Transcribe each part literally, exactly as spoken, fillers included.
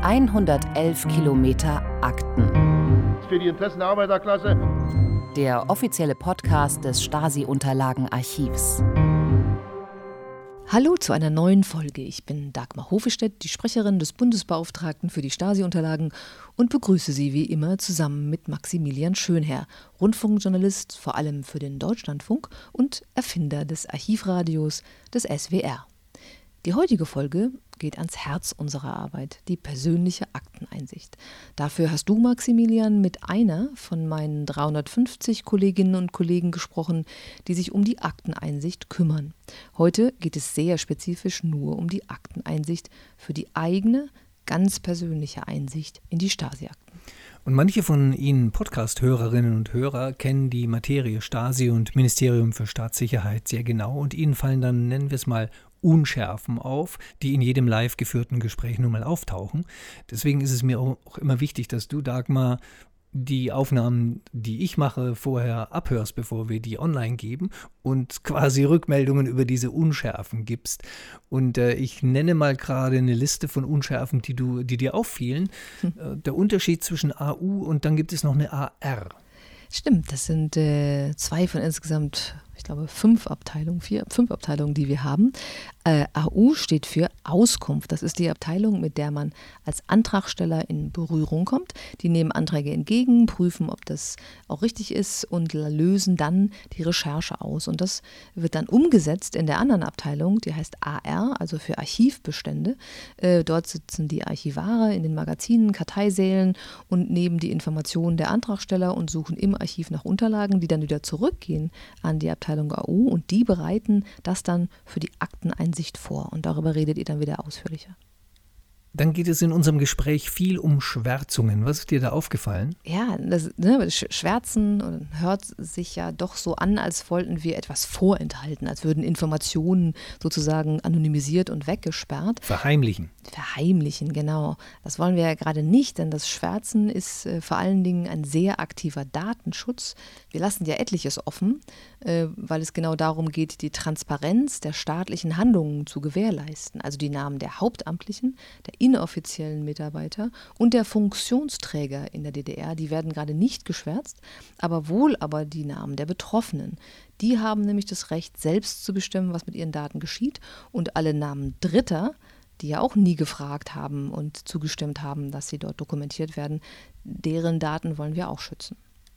hundertelf Kilometer Akten. Für die Interessen der Arbeiterklasse. Der offizielle Podcast des Stasi-Unterlagenarchivs. Hallo zu einer neuen Folge. Ich bin Dagmar Hofestedt, die Sprecherin des Bundesbeauftragten für die Stasi-Unterlagen und begrüße Sie wie immer zusammen mit Maximilian Schönherr, Rundfunkjournalist, vor allem für den Deutschlandfunk und Erfinder des Archivradios des S W R. Die heutige Folge geht ans Herz unserer Arbeit, die persönliche Akteneinsicht. Dafür hast du, Maximilian, mit einer von meinen dreihundertfünfzig Kolleginnen und Kollegen gesprochen, die sich um die Akteneinsicht kümmern. Heute geht es sehr spezifisch nur um die Akteneinsicht für die eigene, ganz persönliche Einsicht in die Stasi-Akten. Und manche von Ihnen Podcast-Hörerinnen und Hörer kennen die Materie Stasi und Ministerium für Staatssicherheit sehr genau und Ihnen fallen dann, nennen wir es mal, Unschärfen auf, die in jedem live geführten Gespräch nun mal auftauchen. Deswegen ist es mir auch immer wichtig, dass du, Dagmar, die Aufnahmen, die ich mache, vorher abhörst, bevor wir die online geben und quasi Rückmeldungen über diese Unschärfen gibst. Und äh, ich nenne mal gerade eine Liste von Unschärfen, die, du, die dir auffielen. Hm. Äh, der Unterschied zwischen A U und dann gibt es noch eine A R. Stimmt, das sind äh, zwei von insgesamt, ich glaube, fünf Abteilungen, vier, fünf Abteilungen, die wir haben. Äh, A U steht für Auskunft. Das ist die Abteilung, mit der man als Antragsteller in Berührung kommt. Die nehmen Anträge entgegen, prüfen, ob das auch richtig ist und lösen dann die Recherche aus. Und das wird dann umgesetzt in der anderen Abteilung, die heißt A R, also für Archivbestände. Äh, dort sitzen die Archivare in den Magazinen, Karteisälen und nehmen die Informationen der Antragsteller und suchen im Archiv nach Unterlagen, die dann wieder zurückgehen an die Abteilung A U und die bereiten das dann für die Akteneinsicht vor. Und darüber redet ihr dann wieder ausführlicher. Dann geht es in unserem Gespräch viel um Schwärzungen. Was ist dir da aufgefallen? Ja, das, ne, Schwärzen hört sich ja doch so an, als wollten wir etwas vorenthalten, als würden Informationen sozusagen anonymisiert und weggesperrt. Verheimlichen. Verheimlichen, genau. Das wollen wir ja gerade nicht, denn das Schwärzen ist äh, vor allen Dingen ein sehr aktiver Datenschutz. Wir lassen ja etliches offen, äh, weil es genau darum geht, die Transparenz der staatlichen Handlungen zu gewährleisten. Also die Namen der Hauptamtlichen, der inoffiziellen Mitarbeiter und der Funktionsträger in der D D R, die werden gerade nicht geschwärzt, aber wohl aber die Namen der Betroffenen. Die haben nämlich das Recht, selbst zu bestimmen, was mit ihren Daten geschieht, und alle Namen Dritter, die ja auch nie gefragt haben und zugestimmt haben, dass sie dort dokumentiert werden, deren Daten wollen wir auch schützen.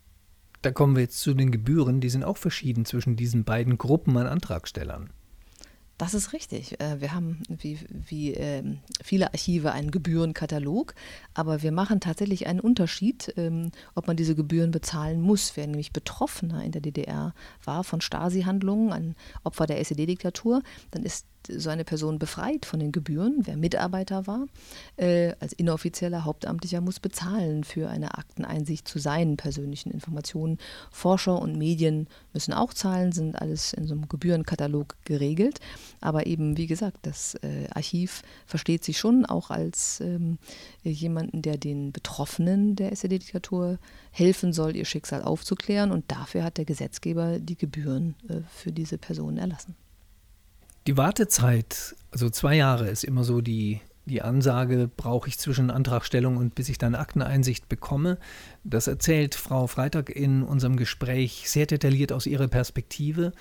Da kommen wir jetzt zu den Gebühren, die sind auch verschieden zwischen diesen beiden Gruppen an Antragstellern. Das ist richtig. Wir haben wie, wie viele Archive einen Gebührenkatalog, aber wir machen tatsächlich einen Unterschied, ob man diese Gebühren bezahlen muss. Wer nämlich Betroffener in der D D R war von Stasi-Handlungen, ein Opfer der S E D-Diktatur, dann ist so eine Person befreit von den Gebühren. Wer Mitarbeiter war, äh, als inoffizieller Hauptamtlicher, muss bezahlen für eine Akteneinsicht zu seinen persönlichen Informationen. Forscher und Medien müssen auch zahlen, sind alles in so einem Gebührenkatalog geregelt. Aber eben, wie gesagt, das äh, Archiv versteht sich schon auch als ähm, jemanden, der den Betroffenen der S E D-Diktatur helfen soll, ihr Schicksal aufzuklären. Und dafür hat der Gesetzgeber die Gebühren äh, für diese Personen erlassen. Die Wartezeit, also zwei Jahre ist immer so die, die Ansage, brauche ich zwischen Antragstellung und bis ich dann Akteneinsicht bekomme. Das erzählt Frau Freitag in unserem Gespräch sehr detailliert aus ihrer Perspektive.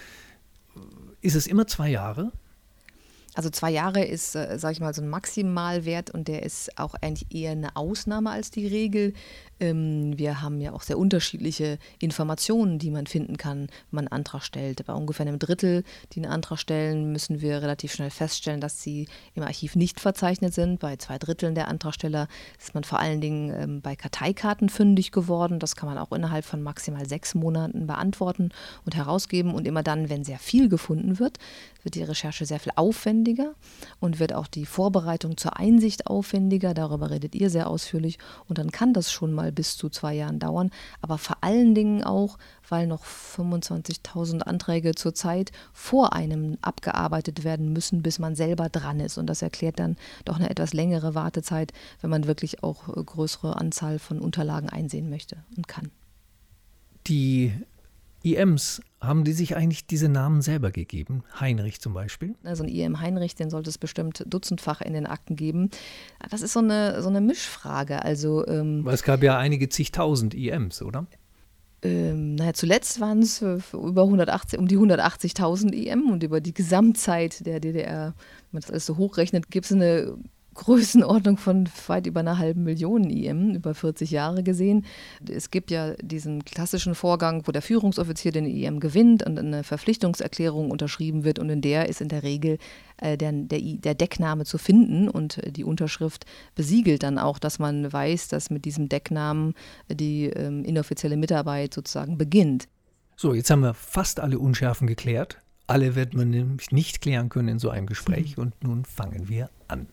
Ist es immer zwei Jahre? Also zwei Jahre ist, äh, sage ich mal, so ein Maximalwert und der ist auch eigentlich eher eine Ausnahme als die Regel. Ähm, wir haben ja auch sehr unterschiedliche Informationen, die man finden kann, wenn man einen Antrag stellt. Bei ungefähr einem Drittel, die einen Antrag stellen, müssen wir relativ schnell feststellen, dass sie im Archiv nicht verzeichnet sind. Bei zwei Dritteln der Antragsteller ist man vor allen Dingen ähm, bei Karteikarten fündig geworden. Das kann man auch innerhalb von maximal sechs Monaten beantworten und herausgeben. Und immer dann, wenn sehr viel gefunden wird, wird die Recherche sehr viel aufwendiger und wird auch die Vorbereitung zur Einsicht aufwendiger. Darüber redet ihr sehr ausführlich. Und dann kann das schon mal bis zu zwei Jahren dauern. Aber vor allen Dingen auch, weil noch fünfundzwanzigtausend Anträge zurzeit vor einem abgearbeitet werden müssen, bis man selber dran ist. Und das erklärt dann doch eine etwas längere Wartezeit, wenn man wirklich auch größere Anzahl von Unterlagen einsehen möchte und kann. Die I Ms, haben die sich eigentlich diese Namen selber gegeben? Heinrich zum Beispiel? Also ein I M Heinrich, den sollte es bestimmt dutzendfach in den Akten geben. Das ist so eine, so eine Mischfrage. Also, ähm, Weil es gab ja einige zigtausend I Ms, oder? Ähm, naja, zuletzt waren es über hundertachtzig, um die hundertachtzigtausend I M und über die Gesamtzeit der D D R, wenn man das alles so hochrechnet, gibt es eine Größenordnung von weit über einer halben Million I M, über vierzig Jahre gesehen. Es gibt ja diesen klassischen Vorgang, wo der Führungsoffizier den I M gewinnt und eine Verpflichtungserklärung unterschrieben wird und in der ist in der Regel äh, der, der, der Deckname zu finden und die Unterschrift besiegelt dann auch, dass man weiß, dass mit diesem Decknamen die ähm, inoffizielle Mitarbeit sozusagen beginnt. So, jetzt haben wir fast alle Unschärfen geklärt. Alle wird man nämlich nicht klären können in so einem Gespräch mhm. und nun fangen wir an.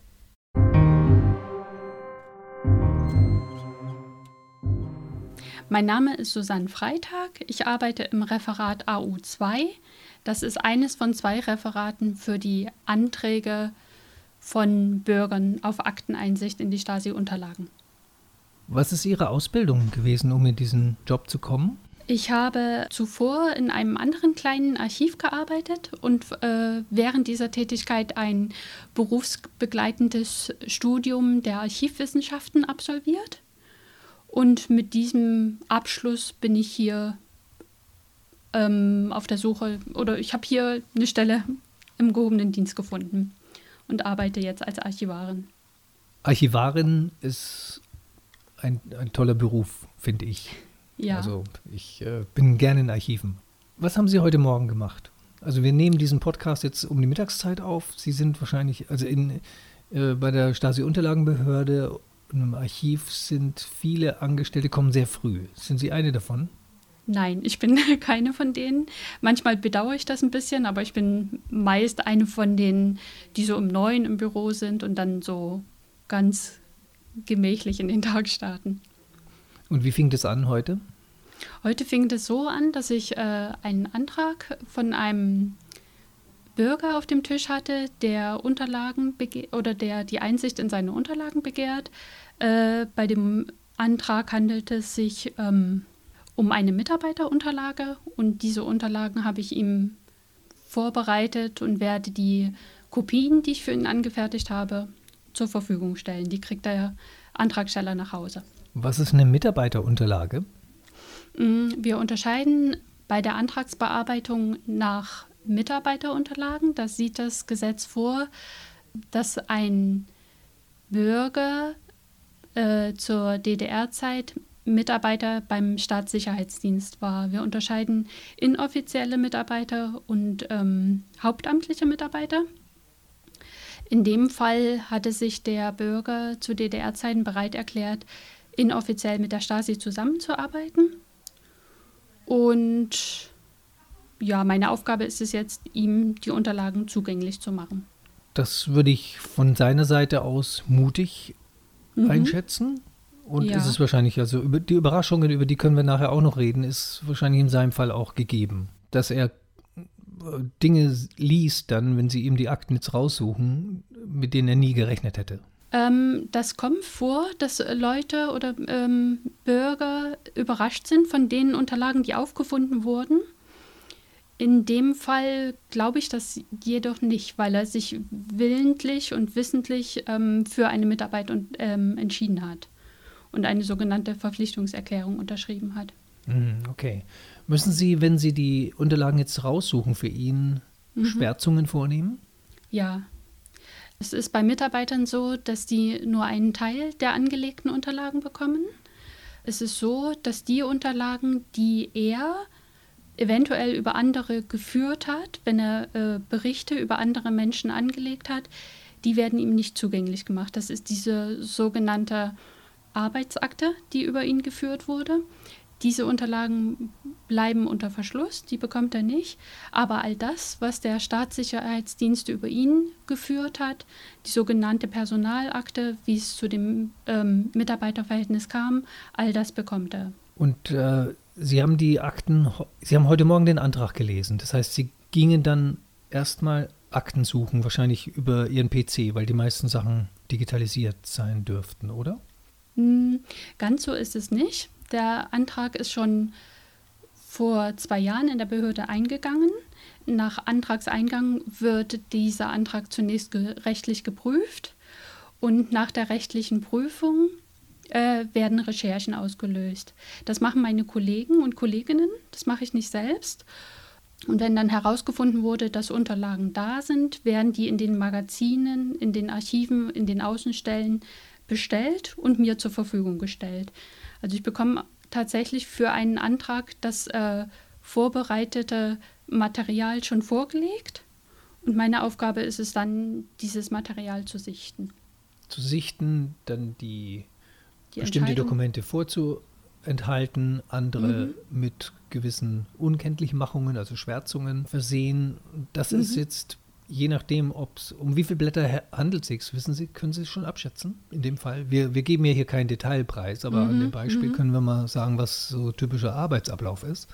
Mein Name ist Susanne Freitag. Ich arbeite im Referat A U zwei. Das ist eines von zwei Referaten für die Anträge von Bürgern auf Akteneinsicht in die Stasi-Unterlagen. Was ist Ihre Ausbildung gewesen, um in diesen Job zu kommen? Ich habe zuvor in einem anderen kleinen Archiv gearbeitet und äh, während dieser Tätigkeit ein berufsbegleitendes Studium der Archivwissenschaften absolviert. Und mit diesem Abschluss bin ich hier ähm, auf der Suche, oder ich habe hier eine Stelle im gehobenen Dienst gefunden und arbeite jetzt als Archivarin. Archivarin ist ein, ein toller Beruf, finde ich. Ja. Also ich äh, bin gerne in Archiven. Was haben Sie heute Morgen gemacht? Also wir nehmen diesen Podcast jetzt um die Mittagszeit auf. Sie sind wahrscheinlich, also in, äh, bei der Stasi-Unterlagenbehörde und im Archiv sind viele Angestellte, kommen sehr früh. Sind Sie eine davon? Nein, ich bin keine von denen. Manchmal bedauere ich das ein bisschen, aber ich bin meist eine von denen, die so um neun im Büro sind und dann so ganz gemächlich in den Tag starten. Und wie fing das an heute? Heute fing das so an, dass ich äh, einen Antrag von einem Bürger auf dem Tisch hatte, der Unterlagen bege- oder der die Einsicht in seine Unterlagen begehrt. Äh, bei dem Antrag handelt es sich ähm, um eine Mitarbeiterunterlage und diese Unterlagen habe ich ihm vorbereitet und werde die Kopien, die ich für ihn angefertigt habe, zur Verfügung stellen. Die kriegt der Antragsteller nach Hause. Was ist eine Mitarbeiterunterlage? Wir unterscheiden bei der Antragsbearbeitung nach Mitarbeiterunterlagen. Das sieht das Gesetz vor, dass ein Bürger äh, zur D D R-Zeit Mitarbeiter beim Staatssicherheitsdienst war. Wir unterscheiden inoffizielle Mitarbeiter und ähm, hauptamtliche Mitarbeiter. In dem Fall hatte sich der Bürger zu D D R-Zeiten bereit erklärt, inoffiziell mit der Stasi zusammenzuarbeiten. Und ja, meine Aufgabe ist es jetzt, ihm die Unterlagen zugänglich zu machen. Das würde ich von seiner Seite aus mutig mhm. einschätzen. Und ja. ist es wahrscheinlich, also über die Überraschungen, über die können wir nachher auch noch reden, ist wahrscheinlich in seinem Fall auch gegeben. Dass er Dinge liest dann, wenn sie ihm die Akten jetzt raussuchen, mit denen er nie gerechnet hätte. Ähm, das kommt vor, dass Leute oder ähm, Bürger überrascht sind von den Unterlagen, die aufgefunden wurden. In dem Fall glaube ich das jedoch nicht, weil er sich willentlich und wissentlich ähm, für eine Mitarbeit und, ähm, entschieden hat und eine sogenannte Verpflichtungserklärung unterschrieben hat. Okay. Müssen Sie, wenn Sie die Unterlagen jetzt raussuchen für ihn, mhm. Schwärzungen vornehmen? Ja. Es ist bei Mitarbeitern so, dass die nur einen Teil der angelegten Unterlagen bekommen. Es ist so, dass die Unterlagen, die er eventuell über andere geführt hat, wenn er äh, Berichte über andere Menschen angelegt hat, die werden ihm nicht zugänglich gemacht. Das ist diese sogenannte Arbeitsakte, die über ihn geführt wurde. Diese Unterlagen bleiben unter Verschluss, die bekommt er nicht. Aber all das, was der Staatssicherheitsdienst über ihn geführt hat, die sogenannte Personalakte, wie es zu dem ähm, Mitarbeiterverhältnis kam, all das bekommt er. Und äh, Sie haben die Akten, Sie haben heute Morgen den Antrag gelesen. Das heißt, Sie gingen dann erstmal Akten suchen, wahrscheinlich über Ihren P C, weil die meisten Sachen digitalisiert sein dürften, oder? Hm, ganz so ist es nicht. Der Antrag ist schon vor zwei Jahren in der Behörde eingegangen. Nach Antragseingang wird dieser Antrag zunächst ge- rechtlich geprüft und nach der rechtlichen Prüfung äh, werden Recherchen ausgelöst. Das machen meine Kollegen und Kolleginnen, das mache ich nicht selbst. Und wenn dann herausgefunden wurde, dass Unterlagen da sind, werden die in den Magazinen, in den Archiven, in den Außenstellen bestellt und mir zur Verfügung gestellt. Also ich bekomme tatsächlich für einen Antrag das äh, vorbereitete Material schon vorgelegt und meine Aufgabe ist es dann, dieses Material zu sichten. Zu sichten, dann die, die bestimmte Dokumente vorzuenthalten, andere mhm. mit gewissen Unkenntlichmachungen, also Schwärzungen versehen. Das mhm. ist jetzt, je nachdem, ob es um wie viele Blätter handelt es sich, wissen Sie, können Sie es schon abschätzen in dem Fall? Wir, wir geben ja hier keinen Detailpreis, aber mhm. an dem Beispiel mhm. können wir mal sagen, was so typischer Arbeitsablauf ist.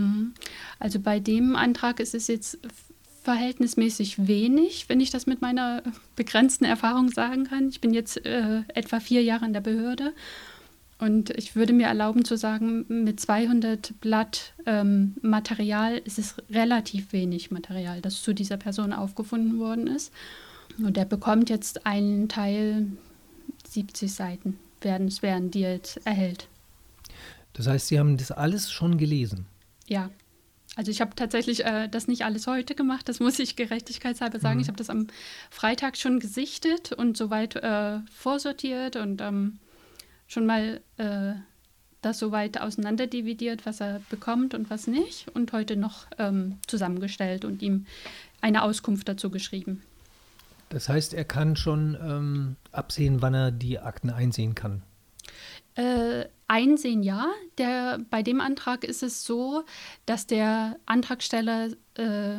Also bei dem Antrag ist es jetzt verhältnismäßig wenig, wenn ich das mit meiner begrenzten Erfahrung sagen kann. Ich bin jetzt äh, etwa vier Jahre in der Behörde und ich würde mir erlauben zu sagen, mit zweihundert Blatt ähm, Material ist es relativ wenig Material, das zu dieser Person aufgefunden worden ist. Und er bekommt jetzt einen Teil, siebzig Seiten werden es werden, die er jetzt erhält. Das heißt, Sie haben das alles schon gelesen? Ja, also ich habe tatsächlich äh, das nicht alles heute gemacht, das muss ich gerechtigkeitshalber sagen. Mhm. Ich habe das am Freitag schon gesichtet und soweit äh, vorsortiert und ähm, schon mal äh, das soweit auseinanderdividiert, was er bekommt und was nicht. Und heute noch ähm, zusammengestellt und ihm eine Auskunft dazu geschrieben. Das heißt, er kann schon ähm, absehen, wann er die Akten einsehen kann? Äh, einsehen ja. Der, bei dem Antrag ist es so, dass der Antragsteller äh,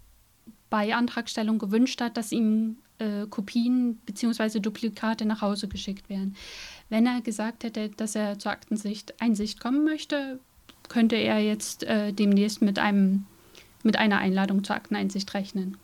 bei Antragstellung gewünscht hat, dass ihm äh, Kopien bzw. Duplikate nach Hause geschickt werden. Wenn er gesagt hätte, dass er zur Aktensicht Einsicht kommen möchte, könnte er jetzt äh, demnächst mit, einem, mit einer Einladung zur Akteneinsicht rechnen.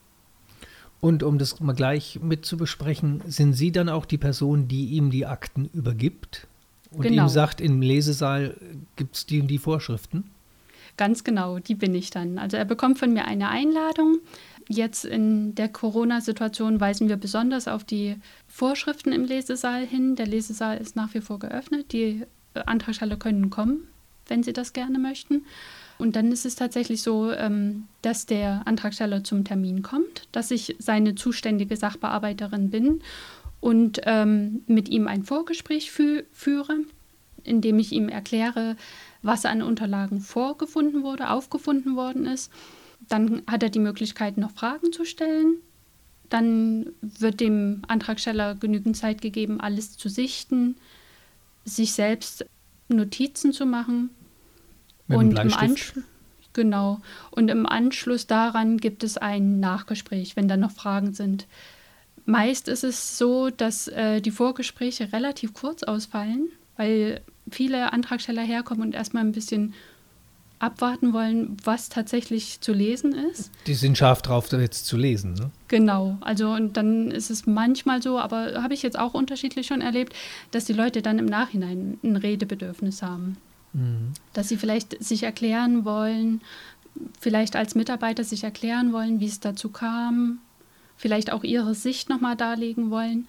Und um das mal gleich mit zu besprechen, sind Sie dann auch die Person, die ihm die Akten übergibt? Und genau. ihm sagt, im Lesesaal gibt es die und die Vorschriften? Ganz genau, die bin ich dann. Also er bekommt von mir eine Einladung. Jetzt in der Corona-Situation weisen wir besonders auf die Vorschriften im Lesesaal hin. Der Lesesaal ist nach wie vor geöffnet. Die Antragsteller können kommen, wenn sie das gerne möchten. Und dann ist es tatsächlich so, dass der Antragsteller zum Termin kommt, dass ich seine zuständige Sachbearbeiterin bin und ähm, mit ihm ein Vorgespräch fü- führe, in dem ich ihm erkläre, was an Unterlagen vorgefunden wurde, aufgefunden worden ist. Dann hat er die Möglichkeit, noch Fragen zu stellen. Dann wird dem Antragsteller genügend Zeit gegeben, alles zu sichten, sich selbst Notizen zu machen. Mit und einem im Anschluss, genau. Und im Anschluss daran gibt es ein Nachgespräch, wenn dann noch Fragen sind. Meist ist es so, dass äh, die Vorgespräche relativ kurz ausfallen, weil viele Antragsteller herkommen und erstmal ein bisschen abwarten wollen, was tatsächlich zu lesen ist. Die sind scharf drauf, da jetzt zu lesen, ne? Genau, also und dann ist es manchmal so, aber habe ich jetzt auch unterschiedlich schon erlebt, dass die Leute dann im Nachhinein ein Redebedürfnis haben. Mhm. Dass sie vielleicht sich erklären wollen, vielleicht als Mitarbeiter sich erklären wollen, wie es dazu kam, vielleicht auch ihre Sicht nochmal darlegen wollen.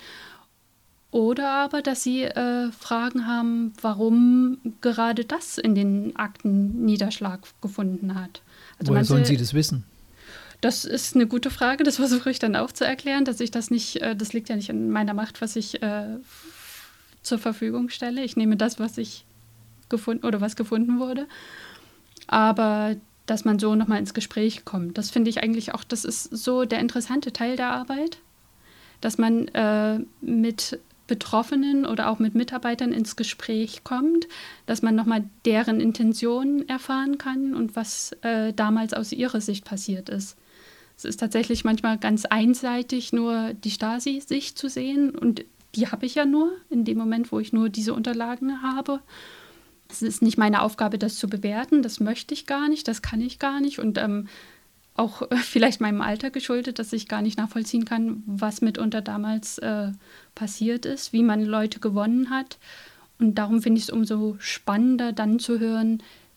Oder aber, dass sie äh, Fragen haben, warum gerade das in den Akten Niederschlag gefunden hat. Also Woher manche, sollen Sie das wissen? Das ist eine gute Frage, das versuche ich dann auch zu erklären, dass ich das nicht, äh, das liegt ja nicht in meiner Macht, was ich äh, zur Verfügung stelle. Ich nehme das, was ich gefunden oder was gefunden wurde. Aber dass man so nochmal ins Gespräch kommt. Das finde ich eigentlich auch, das ist so der interessante Teil der Arbeit, dass man äh, mit Betroffenen oder auch mit Mitarbeitern ins Gespräch kommt, dass man nochmal deren Intentionen erfahren kann und was äh, damals aus ihrer Sicht passiert ist. Es ist tatsächlich manchmal ganz einseitig, nur die Stasi-Sicht zu sehen und die habe ich ja nur in dem Moment, wo ich nur diese Unterlagen habe. Es ist nicht meine Aufgabe, das zu bewerten, das möchte ich gar nicht, das kann ich gar nicht und ähm, auch äh, vielleicht meinem Alter geschuldet, dass ich gar nicht nachvollziehen kann, was mitunter damals äh, passiert ist, wie man Leute gewonnen hat. Und darum finde ich es umso spannender, dann zu hören,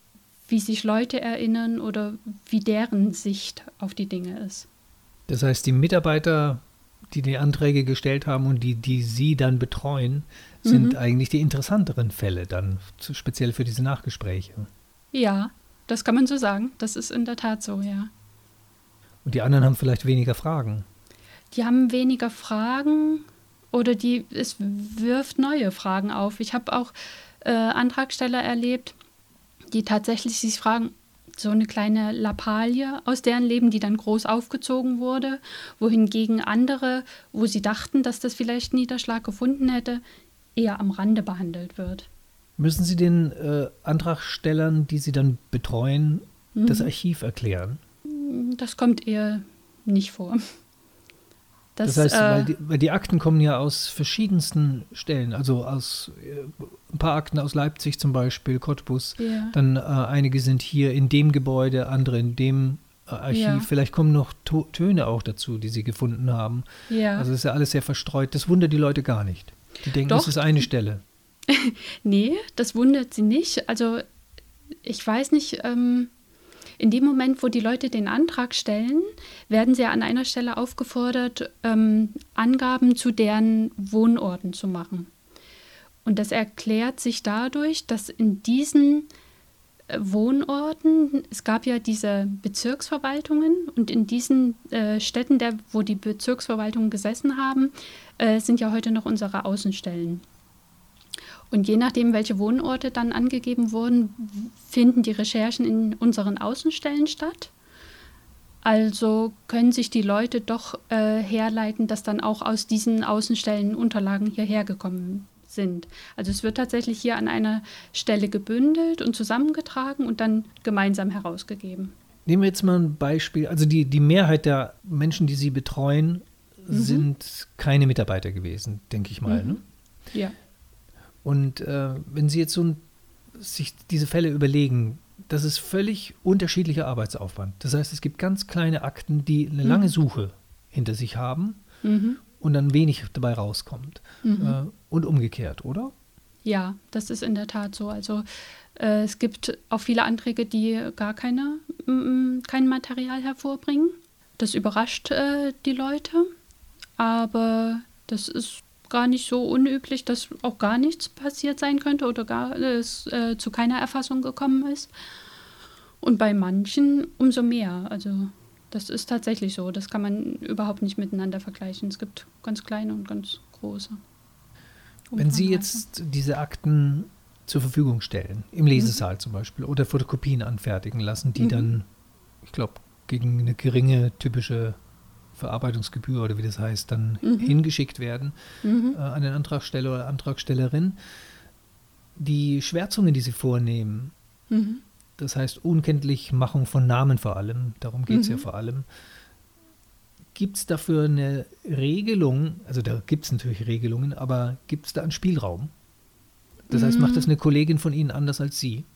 wie sich Leute erinnern oder wie deren Sicht auf die Dinge ist. Das heißt, die Mitarbeiter, die die Anträge gestellt haben und die, die Sie dann betreuen, sind mhm. eigentlich die interessanteren Fälle dann, speziell für diese Nachgespräche. Ja, das kann man so sagen. Das ist in der Tat so, ja. Und die anderen haben vielleicht weniger Fragen. Die haben weniger Fragen oder die, es wirft neue Fragen auf. Ich habe auch äh, Antragsteller erlebt, die tatsächlich sich fragen, so eine kleine Lappalie aus deren Leben, die dann groß aufgezogen wurde, wohingegen andere, wo sie dachten, dass das vielleicht Niederschlag gefunden hätte, eher am Rande behandelt wird. Müssen Sie den äh, Antragstellern, die Sie dann betreuen, mhm. das Archiv erklären? Das kommt eher nicht vor. Das, das heißt, äh, weil, die, weil die Akten kommen ja aus verschiedensten Stellen, also aus äh, ein paar Akten aus Leipzig zum Beispiel, Cottbus, ja. dann äh, einige sind hier in dem Gebäude, andere in dem äh, Archiv. Ja. Vielleicht kommen noch to- Töne auch dazu, die Sie gefunden haben. Ja. Also es ist ja alles sehr verstreut. Das wundert die Leute gar nicht. Die denken, Doch. das ist eine Stelle. Nee, das wundert sie nicht. Also ich weiß nicht, ähm, in dem Moment, wo die Leute den Antrag stellen, werden sie an einer Stelle aufgefordert, ähm, Angaben zu deren Wohnorten zu machen. Und das erklärt sich dadurch, dass in diesen äh, Wohnorten, es gab ja diese Bezirksverwaltungen und in diesen äh, Städten, der, wo die Bezirksverwaltungen gesessen haben, äh, sind ja heute noch unsere Außenstellen. Und je nachdem, welche Wohnorte dann angegeben wurden, finden die Recherchen in unseren Außenstellen statt. Also können sich die Leute doch äh, herleiten, dass dann auch aus diesen Außenstellen Unterlagen hierher gekommen sind. Also es wird tatsächlich hier an einer Stelle gebündelt und zusammengetragen und dann gemeinsam herausgegeben. Nehmen wir jetzt mal ein Beispiel. Also die, die Mehrheit der Menschen, die Sie betreuen, mhm. sind keine Mitarbeiter gewesen, denke ich mal. Mhm. Ne? Ja. Und äh, wenn Sie jetzt so ein, sich diese Fälle überlegen, das ist völlig unterschiedlicher Arbeitsaufwand. Das heißt, es gibt ganz kleine Akten, die eine lange Suche hinter sich haben Mhm. und dann wenig dabei rauskommt. Mhm. Äh, und umgekehrt, oder? Ja, das ist in der Tat so. Also äh, es gibt auch viele Anträge, die gar keine, m- kein Material hervorbringen. Das überrascht äh, die Leute, aber das ist gar nicht so unüblich, dass auch gar nichts passiert sein könnte oder gar es äh, zu keiner Erfassung gekommen ist. Und bei manchen umso mehr. Also das ist tatsächlich so. Das kann man überhaupt nicht miteinander vergleichen. Es gibt ganz kleine und ganz große. Wenn Sie jetzt diese Akten zur Verfügung stellen, im Lesesaal mhm. zum Beispiel, oder Fotokopien anfertigen lassen, die mhm. dann, ich glaube, gegen eine geringe typische Verarbeitungsgebühr oder wie das heißt, dann mhm. hingeschickt werden mhm. äh, an den Antragsteller oder Antragstellerin. Die Schwärzungen, die Sie vornehmen, mhm. das heißt Unkenntlichmachung von Namen vor allem, darum geht es mhm. ja vor allem, gibt es dafür eine Regelung, also da gibt es natürlich Regelungen, aber gibt es da einen Spielraum? Das heißt, macht das eine Kollegin von Ihnen anders als Sie?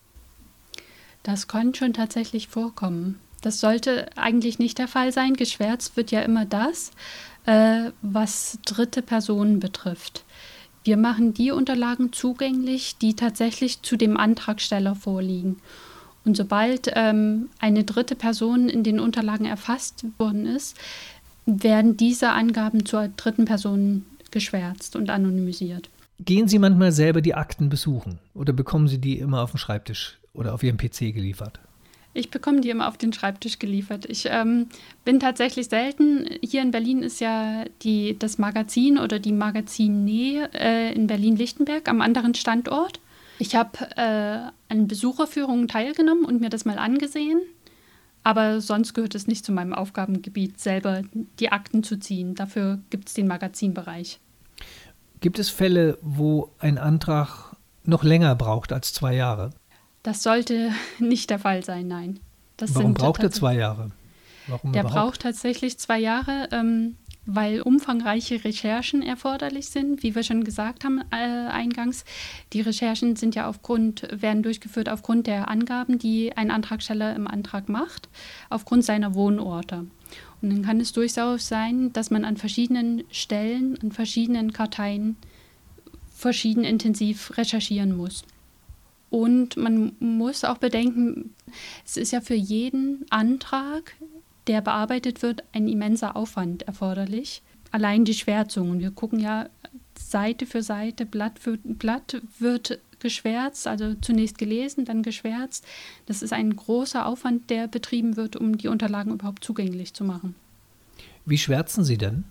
Das kann schon tatsächlich vorkommen. Das sollte eigentlich nicht der Fall sein. Geschwärzt wird ja immer das, äh, was dritte Personen betrifft. Wir machen die Unterlagen zugänglich, die tatsächlich zu dem Antragsteller vorliegen. Und sobald ähm, eine dritte Person in den Unterlagen erfasst worden ist, werden diese Angaben zur dritten Person geschwärzt und anonymisiert. Gehen Sie manchmal selber die Akten besuchen oder bekommen Sie die immer auf dem Schreibtisch oder auf Ihrem P C geliefert? Ich bekomme die immer auf den Schreibtisch geliefert. Ich ähm, bin tatsächlich selten, hier in Berlin ist ja die, das Magazin oder die Magazinnähe äh, in Berlin-Lichtenberg am anderen Standort. Ich habe äh, an Besucherführungen teilgenommen und mir das mal angesehen, aber sonst gehört es nicht zu meinem Aufgabengebiet, selber die Akten zu ziehen. Dafür gibt es den Magazinbereich. Gibt es Fälle, wo ein Antrag noch länger braucht als zwei Jahre? Das sollte nicht der Fall sein, nein. Das Warum sind braucht er zwei Jahre? Warum der überhaupt? braucht tatsächlich zwei Jahre, ähm, weil umfangreiche Recherchen erforderlich sind. Wie wir schon gesagt haben äh, eingangs, die Recherchen sind ja aufgrund, werden durchgeführt aufgrund der Angaben, die ein Antragsteller im Antrag macht, aufgrund seiner Wohnorte. Und dann kann es durchaus sein, dass man an verschiedenen Stellen, an verschiedenen Karteien verschieden intensiv recherchieren muss. Und man muss auch bedenken, es ist ja für jeden Antrag, der bearbeitet wird, ein immenser Aufwand erforderlich. Allein die Schwärzung. Und wir gucken ja Seite für Seite, Blatt für Blatt wird geschwärzt, also zunächst gelesen, dann geschwärzt. Das ist ein großer Aufwand, der betrieben wird, um die Unterlagen überhaupt zugänglich zu machen. Wie schwärzen Sie denn?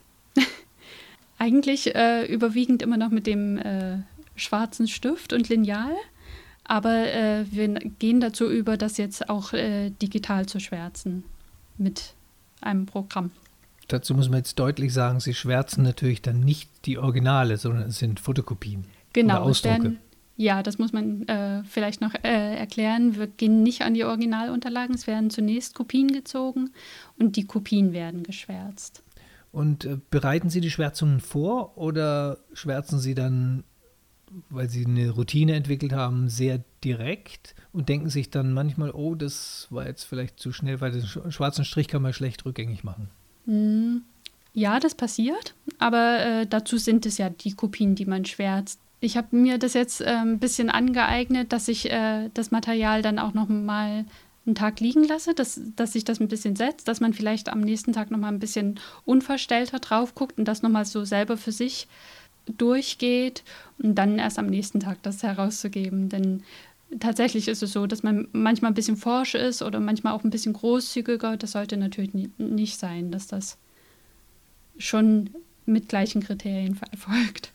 Eigentlich äh, überwiegend immer noch mit dem äh, schwarzen Stift und Lineal. Aber äh, wir gehen dazu über, das jetzt auch äh, digital zu schwärzen mit einem Programm. Dazu muss man jetzt deutlich sagen, Sie schwärzen natürlich dann nicht die Originale, sondern es sind Fotokopien genau, oder Ausdrucke. Denn, ja, das muss man äh, vielleicht noch äh, erklären. Wir gehen nicht an die Originalunterlagen. Es werden zunächst Kopien gezogen und die Kopien werden geschwärzt. Und äh, bereiten Sie die Schwärzungen vor oder schwärzen Sie dann, weil Sie eine Routine entwickelt haben, sehr direkt und denken sich dann manchmal, oh, das war jetzt vielleicht zu schnell, weil den schwarzen Strich kann man schlecht rückgängig machen? Ja, das passiert, aber äh, dazu sind es ja die Kopien, die man schwärzt. Ich habe mir das jetzt äh, ein bisschen angeeignet, dass ich äh, das Material dann auch noch mal einen Tag liegen lasse, dass, dass sich das ein bisschen setzt, dass man vielleicht am nächsten Tag noch mal ein bisschen unverstellter drauf guckt und das noch mal so selber für sich durchgeht und dann erst am nächsten Tag das herauszugeben. Denn tatsächlich ist es so, dass man manchmal ein bisschen forsch ist oder manchmal auch ein bisschen großzügiger. Das sollte natürlich nie, nicht sein, dass das schon mit gleichen Kriterien erfolgt.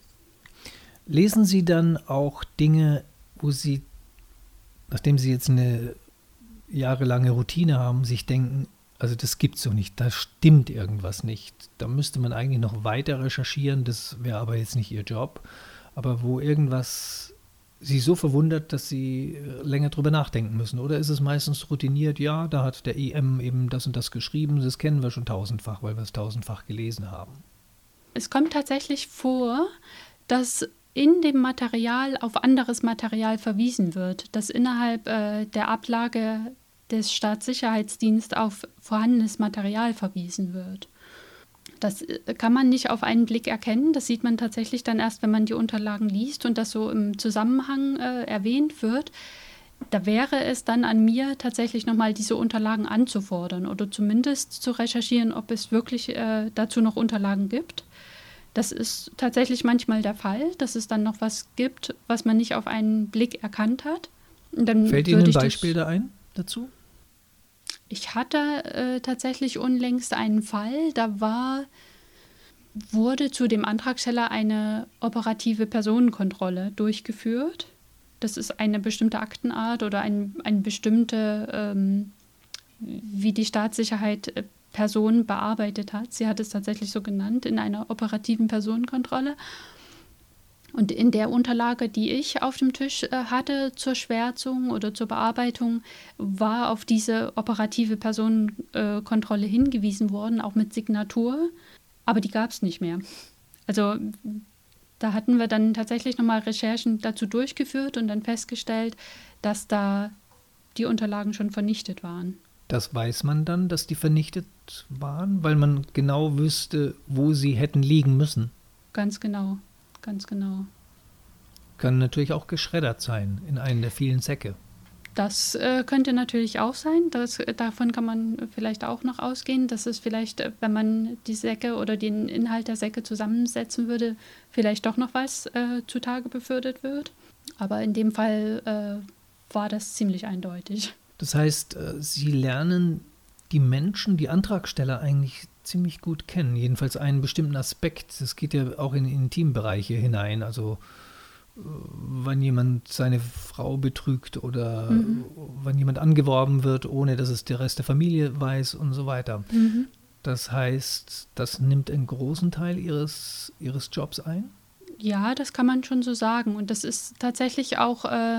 Lesen Sie dann auch Dinge, wo Sie, nachdem Sie jetzt eine jahrelange Routine haben, sich denken, also das gibt's so nicht, da stimmt irgendwas nicht. Da müsste man eigentlich noch weiter recherchieren, das wäre aber jetzt nicht Ihr Job. Aber wo irgendwas Sie so verwundert, dass Sie länger drüber nachdenken müssen? Oder ist es meistens routiniert, ja, da hat der E M eben das und das geschrieben, das kennen wir schon tausendfach, weil wir es tausendfach gelesen haben? Es kommt tatsächlich vor, dass in dem Material auf anderes Material verwiesen wird, dass innerhalb äh, der Ablage des Staatssicherheitsdienstes auf vorhandenes Material verwiesen wird. Das kann man nicht auf einen Blick erkennen. Das sieht man tatsächlich dann erst, wenn man die Unterlagen liest und das so im Zusammenhang äh, erwähnt wird. Da wäre es dann an mir, tatsächlich nochmal diese Unterlagen anzufordern oder zumindest zu recherchieren, ob es wirklich äh, dazu noch Unterlagen gibt. Das ist tatsächlich manchmal der Fall, dass es dann noch was gibt, was man nicht auf einen Blick erkannt hat. Und dann Fällt Ihnen ein Beispiel da ein dazu? Ich hatte äh, tatsächlich unlängst einen Fall, da war, wurde zu dem Antragsteller eine operative Personenkontrolle durchgeführt. Das ist eine bestimmte Aktenart oder ein, eine bestimmte, ähm, wie die Staatssicherheit äh, Personen bearbeitet hat. Sie hat es tatsächlich so genannt, in einer operativen Personenkontrolle. Und in der Unterlage, die ich auf dem Tisch äh, hatte zur Schwärzung oder zur Bearbeitung, war auf diese operative Personenkontrolle äh, hingewiesen worden, auch mit Signatur. Aber die gab es nicht mehr. Also da hatten wir dann tatsächlich nochmal Recherchen dazu durchgeführt und dann festgestellt, dass da die Unterlagen schon vernichtet waren. Das weiß man dann, dass die vernichtet waren, weil man genau wüsste, wo sie hätten liegen müssen. Ganz genau, ganz genau. Kann natürlich auch geschreddert sein in einen der vielen Säcke. Das äh, könnte natürlich auch sein. Das, davon kann man vielleicht auch noch ausgehen, dass es vielleicht, wenn man die Säcke oder den Inhalt der Säcke zusammensetzen würde, vielleicht doch noch was äh, zutage befördert wird. Aber in dem Fall äh, war das ziemlich eindeutig. Das heißt, Sie lernen die Menschen, die Antragsteller eigentlich ziemlich gut kennen. Jedenfalls einen bestimmten Aspekt. Das geht ja auch in Intimbereiche hinein. Also wann jemand seine Frau betrügt oder mhm. wann jemand angeworben wird, ohne dass es der Rest der Familie weiß und so weiter. Mhm. Das heißt, das nimmt einen großen Teil Ihres, Ihres Jobs ein? Ja, das kann man schon so sagen. Und das ist tatsächlich auch äh,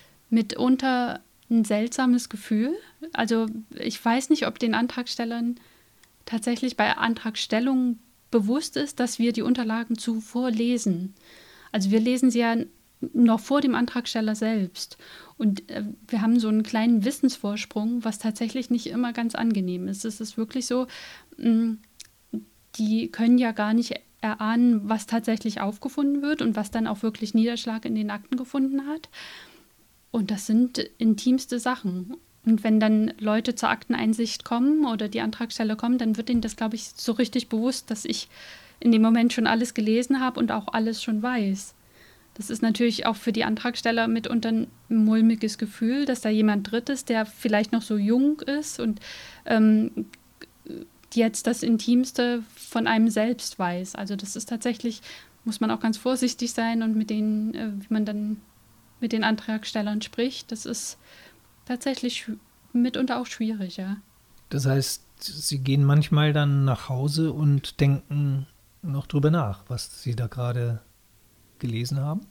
mitunter ein seltsames Gefühl. Also ich weiß nicht, ob den Antragstellern tatsächlich bei Antragstellung bewusst ist, dass wir die Unterlagen zuvor lesen. Also wir lesen sie ja noch vor dem Antragsteller selbst. Und äh, wir haben so einen kleinen Wissensvorsprung, was tatsächlich nicht immer ganz angenehm ist. Es ist wirklich so, mh, die können ja gar nicht erahnen, was tatsächlich aufgefunden wird und was dann auch wirklich Niederschlag in den Akten gefunden hat. Und das sind intimste Sachen. Und wenn dann Leute zur Akteneinsicht kommen oder die Antragsteller kommen, dann wird ihnen das, glaube ich, so richtig bewusst, dass ich in dem Moment schon alles gelesen habe und auch alles schon weiß. Das ist natürlich auch für die Antragsteller mitunter ein mulmiges Gefühl, dass da jemand Drittes, der vielleicht noch so jung ist und ähm, jetzt das Intimste von einem selbst weiß. Also das ist tatsächlich, muss man auch ganz vorsichtig sein und mit denen, äh, wie man dann mit den Antragstellern spricht, das ist tatsächlich mitunter auch schwierig, ja. Das heißt, Sie gehen manchmal dann nach Hause und denken noch drüber nach, was Sie da gerade gelesen haben?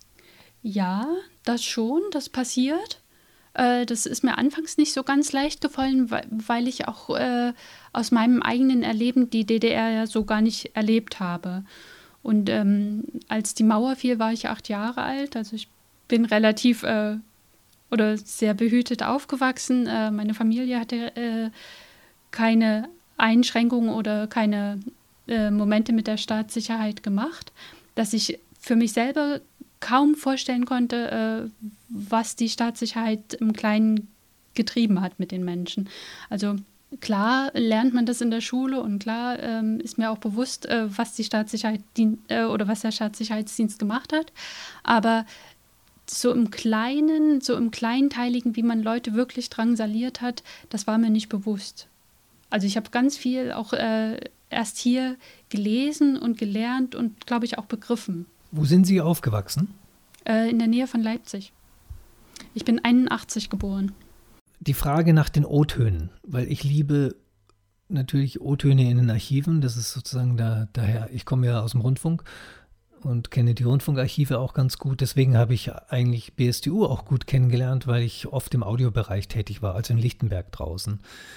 Ja, das schon, das passiert. Äh, das ist mir anfangs nicht so ganz leicht gefallen, weil, weil ich auch äh, aus meinem eigenen Erleben die D D R ja so gar nicht erlebt habe. Und ähm, als die Mauer fiel, war ich acht Jahre alt, also ich bin relativ äh, oder sehr behütet aufgewachsen. Äh, meine Familie hatte äh, keine Einschränkungen oder keine äh, Momente mit der Staatssicherheit gemacht, dass ich für mich selber kaum vorstellen konnte, äh, was die Staatssicherheit im Kleinen getrieben hat mit den Menschen. Also klar lernt man das in der Schule und klar ähm, ist mir auch bewusst, äh, was die Staatssicherheit äh, oder was der Staatssicherheitsdienst gemacht hat. Aber so im Kleinen, so im Kleinteiligen, wie man Leute wirklich drangsaliert hat, das war mir nicht bewusst. Also ich habe ganz viel auch äh, erst hier gelesen und gelernt und, glaube ich, auch begriffen. Wo sind Sie aufgewachsen? Äh, in der Nähe von Leipzig. Ich bin einundachtzig geboren. Die Frage nach den O-Tönen, weil ich liebe natürlich O-Töne in den Archiven, das ist sozusagen da, daher, ich komme ja aus dem Rundfunk und kenne die Rundfunkarchive auch ganz gut. Deswegen habe ich eigentlich B S D U auch gut kennengelernt, weil ich oft im Audiobereich tätig war, also in Lichtenberg draußen.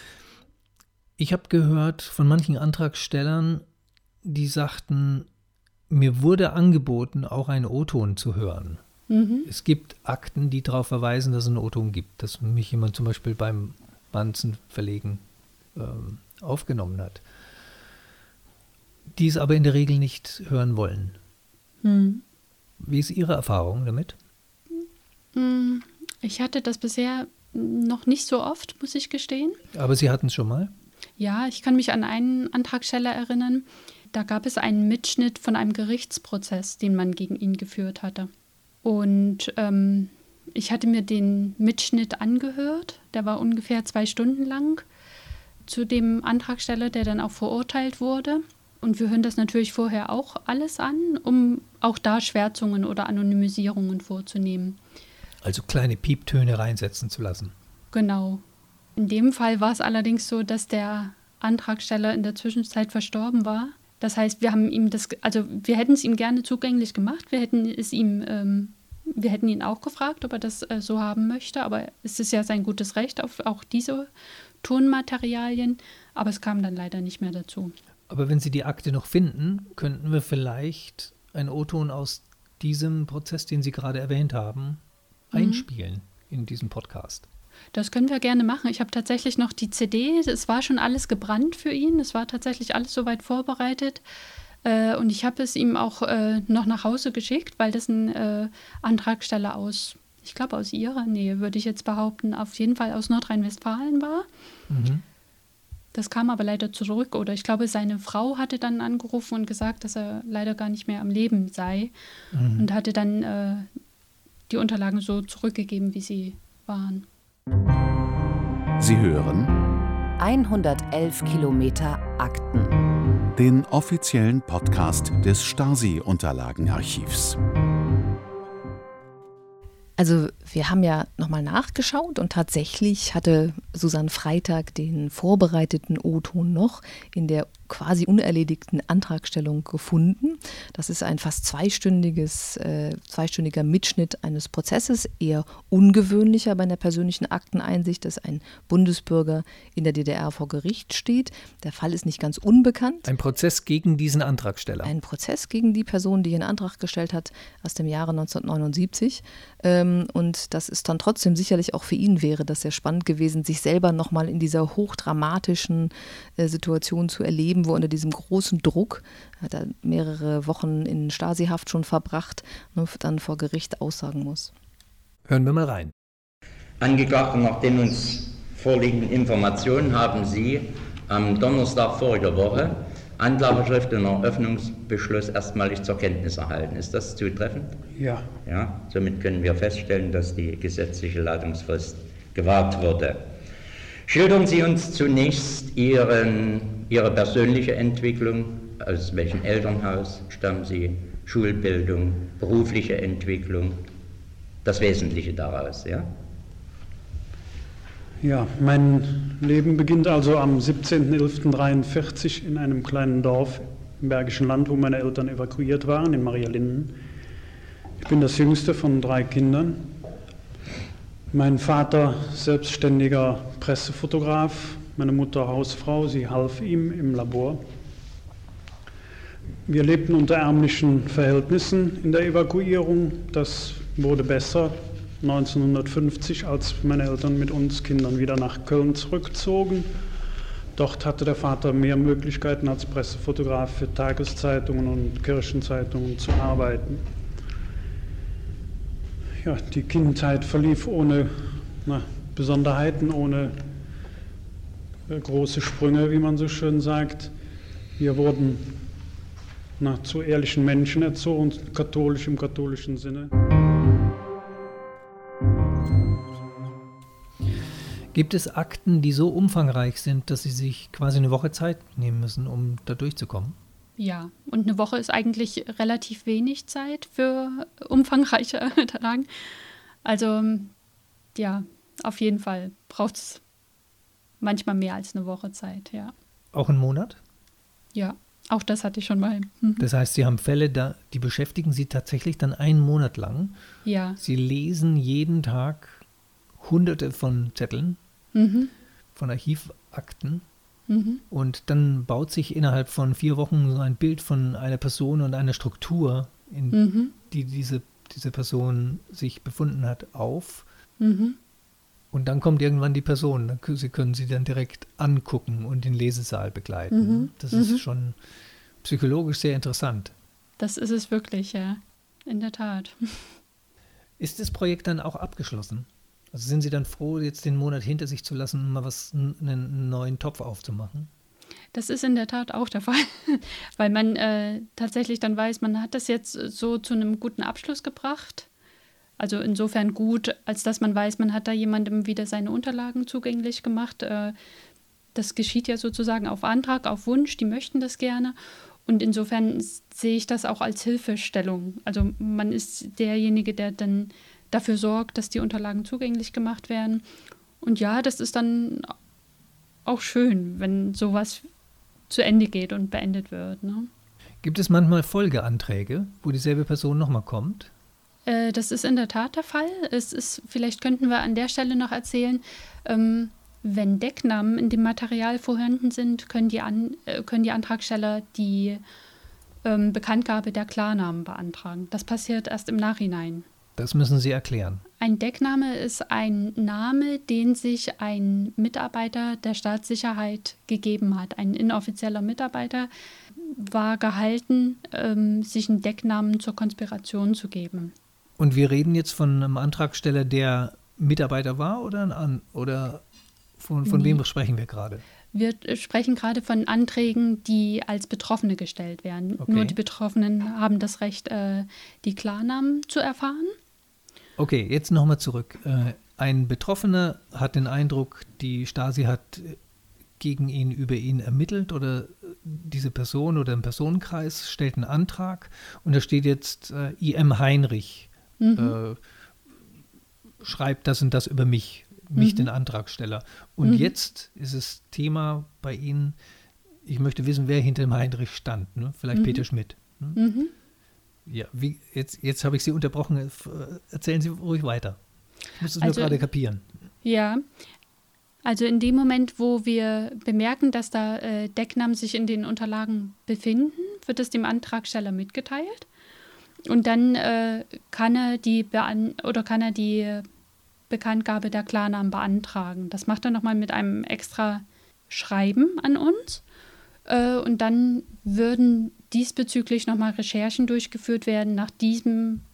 Ich habe gehört von manchen Antragstellern, die sagten, mir wurde angeboten, auch einen O-Ton zu hören. Mhm. Es gibt Akten, die darauf verweisen, dass es einen O-Ton gibt, dass mich jemand zum Beispiel beim Wanzenverlegen ähm, aufgenommen hat, die es aber in der Regel nicht hören wollen. Mhm. Wie ist Ihre Erfahrung damit? Ich hatte das bisher noch nicht so oft, muss ich gestehen. Aber Sie hatten es schon mal? Ja, ich kann mich an einen Antragsteller erinnern. Da gab es einen Mitschnitt von einem Gerichtsprozess, den man gegen ihn geführt hatte. Und ähm, ich hatte mir den Mitschnitt angehört. Der war ungefähr zwei Stunden lang zu dem Antragsteller, der dann auch verurteilt wurde. Und wir hören das natürlich vorher auch alles an, um auch da Schwärzungen oder Anonymisierungen vorzunehmen. Also kleine Pieptöne reinsetzen zu lassen. Genau. In dem Fall war es allerdings so, dass der Antragsteller in der Zwischenzeit verstorben war. Das heißt, wir haben ihm das, also wir hätten es ihm gerne zugänglich gemacht. Wir hätten es ihm, ähm, wir hätten ihn auch gefragt, ob er das äh, so haben möchte. Aber es ist ja sein gutes Recht auf auch diese Tonmaterialien. Aber es kam dann leider nicht mehr dazu. Aber wenn Sie die Akte noch finden, könnten wir vielleicht einen O-Ton aus diesem Prozess, den Sie gerade erwähnt haben, mhm. einspielen in diesem Podcast. Das können wir gerne machen. Ich habe tatsächlich noch die C D. Es war schon alles gebrannt für ihn. Es war tatsächlich alles soweit vorbereitet. Äh, und ich habe es ihm auch äh, noch nach Hause geschickt, weil das ein äh, Antragsteller aus, ich glaube aus Ihrer Nähe, würde ich jetzt behaupten, auf jeden Fall aus Nordrhein-Westfalen war. Mhm. Das kam aber leider zurück. Oder ich glaube, seine Frau hatte dann angerufen und gesagt, dass er leider gar nicht mehr am Leben sei. Mhm. Und hatte dann äh, die Unterlagen so zurückgegeben, wie sie waren. Sie hören hundertelf Kilometer Akten. Den offiziellen Podcast des Stasi-Unterlagenarchivs. Also wir haben ja nochmal nachgeschaut und tatsächlich hatte Susanne Freitag den vorbereiteten O-Ton noch in der quasi unerledigten Antragstellung gefunden. Das ist ein fast zweistündiges, äh, zweistündiger Mitschnitt eines Prozesses, eher ungewöhnlicher bei einer persönlichen Akteneinsicht, dass ein Bundesbürger in der D D R vor Gericht steht. Der Fall ist nicht ganz unbekannt. Ein Prozess gegen diesen Antragsteller. Ein Prozess gegen die Person, die einen Antrag gestellt hat, aus dem Jahre neunzehnhundertneunundsiebzig. Ähm, und das ist dann trotzdem sicherlich auch für ihn wäre das sehr spannend gewesen, sich selber nochmal in dieser hochdramatischen äh, Situation zu erleben, wo unter diesem großen Druck, hat er mehrere Wochen in Stasi-Haft schon verbracht, ne, dann vor Gericht aussagen muss. Hören wir mal rein. Angeklagte, nach den uns vorliegenden Informationen haben Sie am Donnerstag voriger Woche Anklageschrift und Eröffnungsbeschluss erstmalig zur Kenntnis erhalten. Ist das zutreffend? Ja. Ja. Somit können wir feststellen, dass die gesetzliche Ladungsfrist gewahrt wurde. Schildern Sie uns zunächst Ihren, Ihre persönliche Entwicklung. Aus welchem Elternhaus stammen Sie? Schulbildung, berufliche Entwicklung, das Wesentliche daraus, ja? Ja, mein Leben beginnt also am siebzehnten elften dreiundvierzig in einem kleinen Dorf im Bergischen Land, wo meine Eltern evakuiert waren, in Marialinden. Ich bin das jüngste von drei Kindern. Mein Vater selbstständiger Pressefotograf, meine Mutter Hausfrau, sie half ihm im Labor. Wir lebten unter ärmlichen Verhältnissen in der Evakuierung. Das wurde besser neunzehnhundertfünfzig, als meine Eltern mit uns Kindern wieder nach Köln zurückzogen. Dort hatte der Vater mehr Möglichkeiten als Pressefotograf für Tageszeitungen und Kirchenzeitungen zu arbeiten. Ja, die Kindheit verlief ohne na, Besonderheiten, ohne äh, große Sprünge, wie man so schön sagt. Wir wurden na, zu ehrlichen Menschen erzogen, katholisch im katholischen Sinne. Gibt es Akten, die so umfangreich sind, dass Sie sich quasi eine Woche Zeit nehmen müssen, um da durchzukommen? Ja, und eine Woche ist eigentlich relativ wenig Zeit für umfangreiche Unterlagen. Also ja, auf jeden Fall braucht es manchmal mehr als eine Woche Zeit, ja. Auch einen Monat? Ja, auch das hatte ich schon mal. Mhm. Das heißt, Sie haben Fälle, da, die beschäftigen Sie tatsächlich dann einen Monat lang. Ja. Sie lesen jeden Tag hunderte von Zetteln, mhm. von Archivakten. Mhm. Und dann baut sich innerhalb von vier Wochen so ein Bild von einer Person und einer Struktur, in mhm. die diese, diese Person sich befunden hat, auf. Mhm. Und dann kommt irgendwann die Person. Dann, Sie können sie dann direkt angucken und den Lesesaal begleiten. Mhm. Das mhm. ist schon psychologisch sehr interessant. Das ist es wirklich, ja. In der Tat. Ist das Projekt dann auch abgeschlossen? Also sind Sie dann froh, jetzt den Monat hinter sich zu lassen, um mal was, einen neuen Topf aufzumachen? Das ist in der Tat auch der Fall, weil man äh, tatsächlich dann weiß, man hat das jetzt so zu einem guten Abschluss gebracht. Also insofern gut, als dass man weiß, man hat da jemandem wieder seine Unterlagen zugänglich gemacht. Äh, das geschieht ja sozusagen auf Antrag, auf Wunsch, die möchten das gerne. Und insofern sehe ich das auch als Hilfestellung. Also man ist derjenige, der dann dafür sorgt, dass die Unterlagen zugänglich gemacht werden. Und ja, das ist dann auch schön, wenn sowas zu Ende geht und beendet wird. Ne? Gibt es manchmal Folgeanträge, wo dieselbe Person nochmal kommt? Äh, das ist in der Tat der Fall. Es ist, vielleicht könnten wir an der Stelle noch erzählen, ähm, wenn Decknamen in dem Material vorhanden sind, können die, an, äh, können die Antragsteller die ähm, Bekanntgabe der Klarnamen beantragen. Das passiert erst im Nachhinein. Das müssen Sie erklären. Ein Deckname ist ein Name, den sich ein Mitarbeiter der Staatssicherheit gegeben hat. Ein inoffizieller Mitarbeiter war gehalten, ähm, sich einen Decknamen zur Konspiration zu geben. Und wir reden jetzt von einem Antragsteller, der Mitarbeiter war oder, ein, oder von, von nee. wem sprechen wir gerade? Wir sprechen gerade von Anträgen, die als Betroffene gestellt werden. Okay. Nur die Betroffenen haben das Recht, äh, die Klarnamen zu erfahren. Okay, jetzt nochmal zurück. Ein Betroffener hat den Eindruck, die Stasi hat gegen ihn, über ihn ermittelt oder diese Person oder ein Personenkreis stellt einen Antrag und da steht jetzt äh, I M Heinrich, mhm. äh, schreibt das und das über mich, mich mhm. den Antragsteller. Und mhm. jetzt ist es Thema bei Ihnen, ich möchte wissen, wer hinter dem Heinrich stand, ne? Vielleicht mhm. Peter Schmidt. Ne? Mhm. Ja, wie, jetzt, jetzt habe ich Sie unterbrochen. Erzählen Sie ruhig weiter. Ich muss es also, nur gerade kapieren. Ja, also in dem Moment, wo wir bemerken, dass da äh, Decknamen sich in den Unterlagen befinden, wird es dem Antragsteller mitgeteilt. Und dann äh, kann er die Bean- oder kann er die Bekanntgabe der Klarnamen beantragen. Das macht er nochmal mit einem extra Schreiben an uns. Äh, und dann würden diesbezüglich nochmal Recherchen durchgeführt werden nach diesem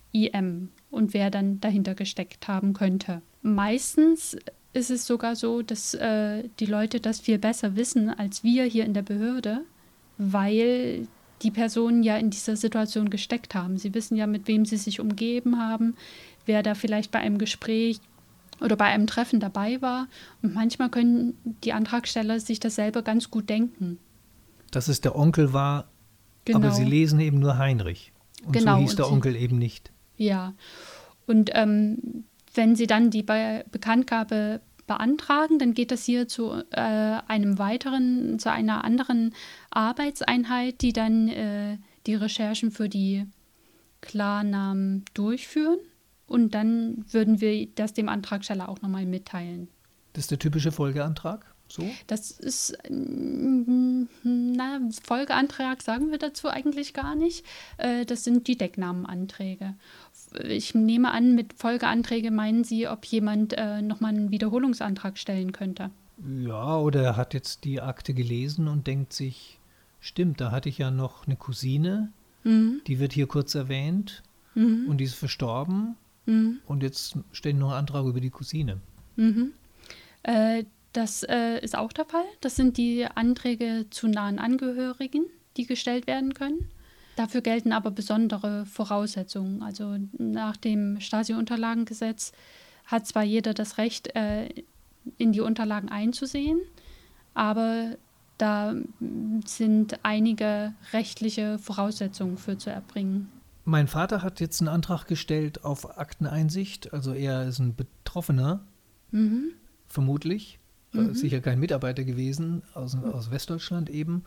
I M und wer dann dahinter gesteckt haben könnte. Meistens ist es sogar so, dass äh, die Leute das viel besser wissen als wir hier in der Behörde, weil die Personen ja in dieser Situation gesteckt haben. Sie wissen ja, mit wem sie sich umgeben haben, wer da vielleicht bei einem Gespräch oder bei einem Treffen dabei war. Und manchmal können die Antragsteller sich das selber ganz gut denken. Dass es der Onkel war, Genau. aber sie lesen eben nur Heinrich. Und Genau, so hieß und der sie- Onkel eben nicht. Ja, und ähm, wenn Sie dann die Be- Bekanntgabe beantragen, dann geht das hier zu äh, einem weiteren, zu einer anderen Arbeitseinheit, die dann äh, die Recherchen für die Klarnamen durchführen. Und dann würden wir das dem Antragsteller auch nochmal mitteilen. Das ist der typische Folgeantrag, so? Das ist, mm, na, Folgeantrag sagen wir dazu eigentlich gar nicht. Äh, Das sind die Decknamenanträge. Ich nehme an, mit Folgeanträge meinen Sie, ob jemand äh, nochmal einen Wiederholungsantrag stellen könnte. Ja, oder er hat jetzt die Akte gelesen und denkt sich, stimmt, da hatte ich ja noch eine Cousine, Mhm. die wird hier kurz erwähnt Mhm. und die ist verstorben Mhm. und jetzt steht noch ein Antrag über die Cousine. Mhm. Äh, das äh, ist auch der Fall. Das sind die Anträge zu nahen Angehörigen, die gestellt werden können. Dafür gelten aber besondere Voraussetzungen. Also nach dem Stasi-Unterlagengesetz hat zwar jeder das Recht, äh, in die Unterlagen einzusehen, aber da mm, sind einige rechtliche Voraussetzungen für zu erbringen. Mein Vater hat jetzt einen Antrag gestellt auf Akteneinsicht, also er ist ein Betroffener, Mhm. vermutlich, äh, Mhm. sicher kein Mitarbeiter gewesen, aus, aus Westdeutschland eben.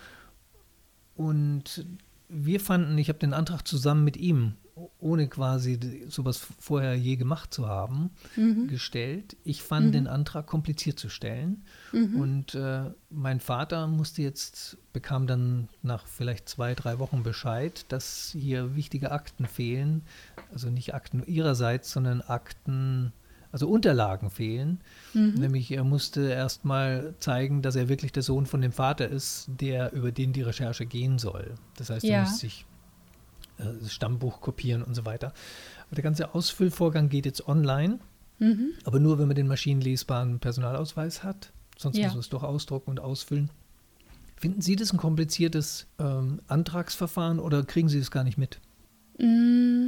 Und wir fanden, ich habe den Antrag zusammen mit ihm, ohne quasi sowas vorher je gemacht zu haben, Mhm. gestellt. Ich fand Mhm. den Antrag kompliziert zu stellen. Mhm. Und äh, mein Vater musste jetzt, bekam dann nach vielleicht zwei, drei Wochen Bescheid, dass hier wichtige Akten fehlen. Also nicht Akten ihrerseits, sondern Akten, also Unterlagen fehlen. Mhm. Nämlich er musste erst mal zeigen, dass er wirklich der Sohn von dem Vater ist, der über den die Recherche gehen soll. Das heißt, Ja. er muss sich äh, das Stammbuch kopieren und so weiter. Aber der ganze Ausfüllvorgang geht jetzt online, Mhm. aber nur, wenn man den maschinenlesbaren Personalausweis hat. Sonst Ja. muss man es doch ausdrucken und ausfüllen. Finden Sie das ein kompliziertes ähm, Antragsverfahren oder kriegen Sie das gar nicht mit? Mm,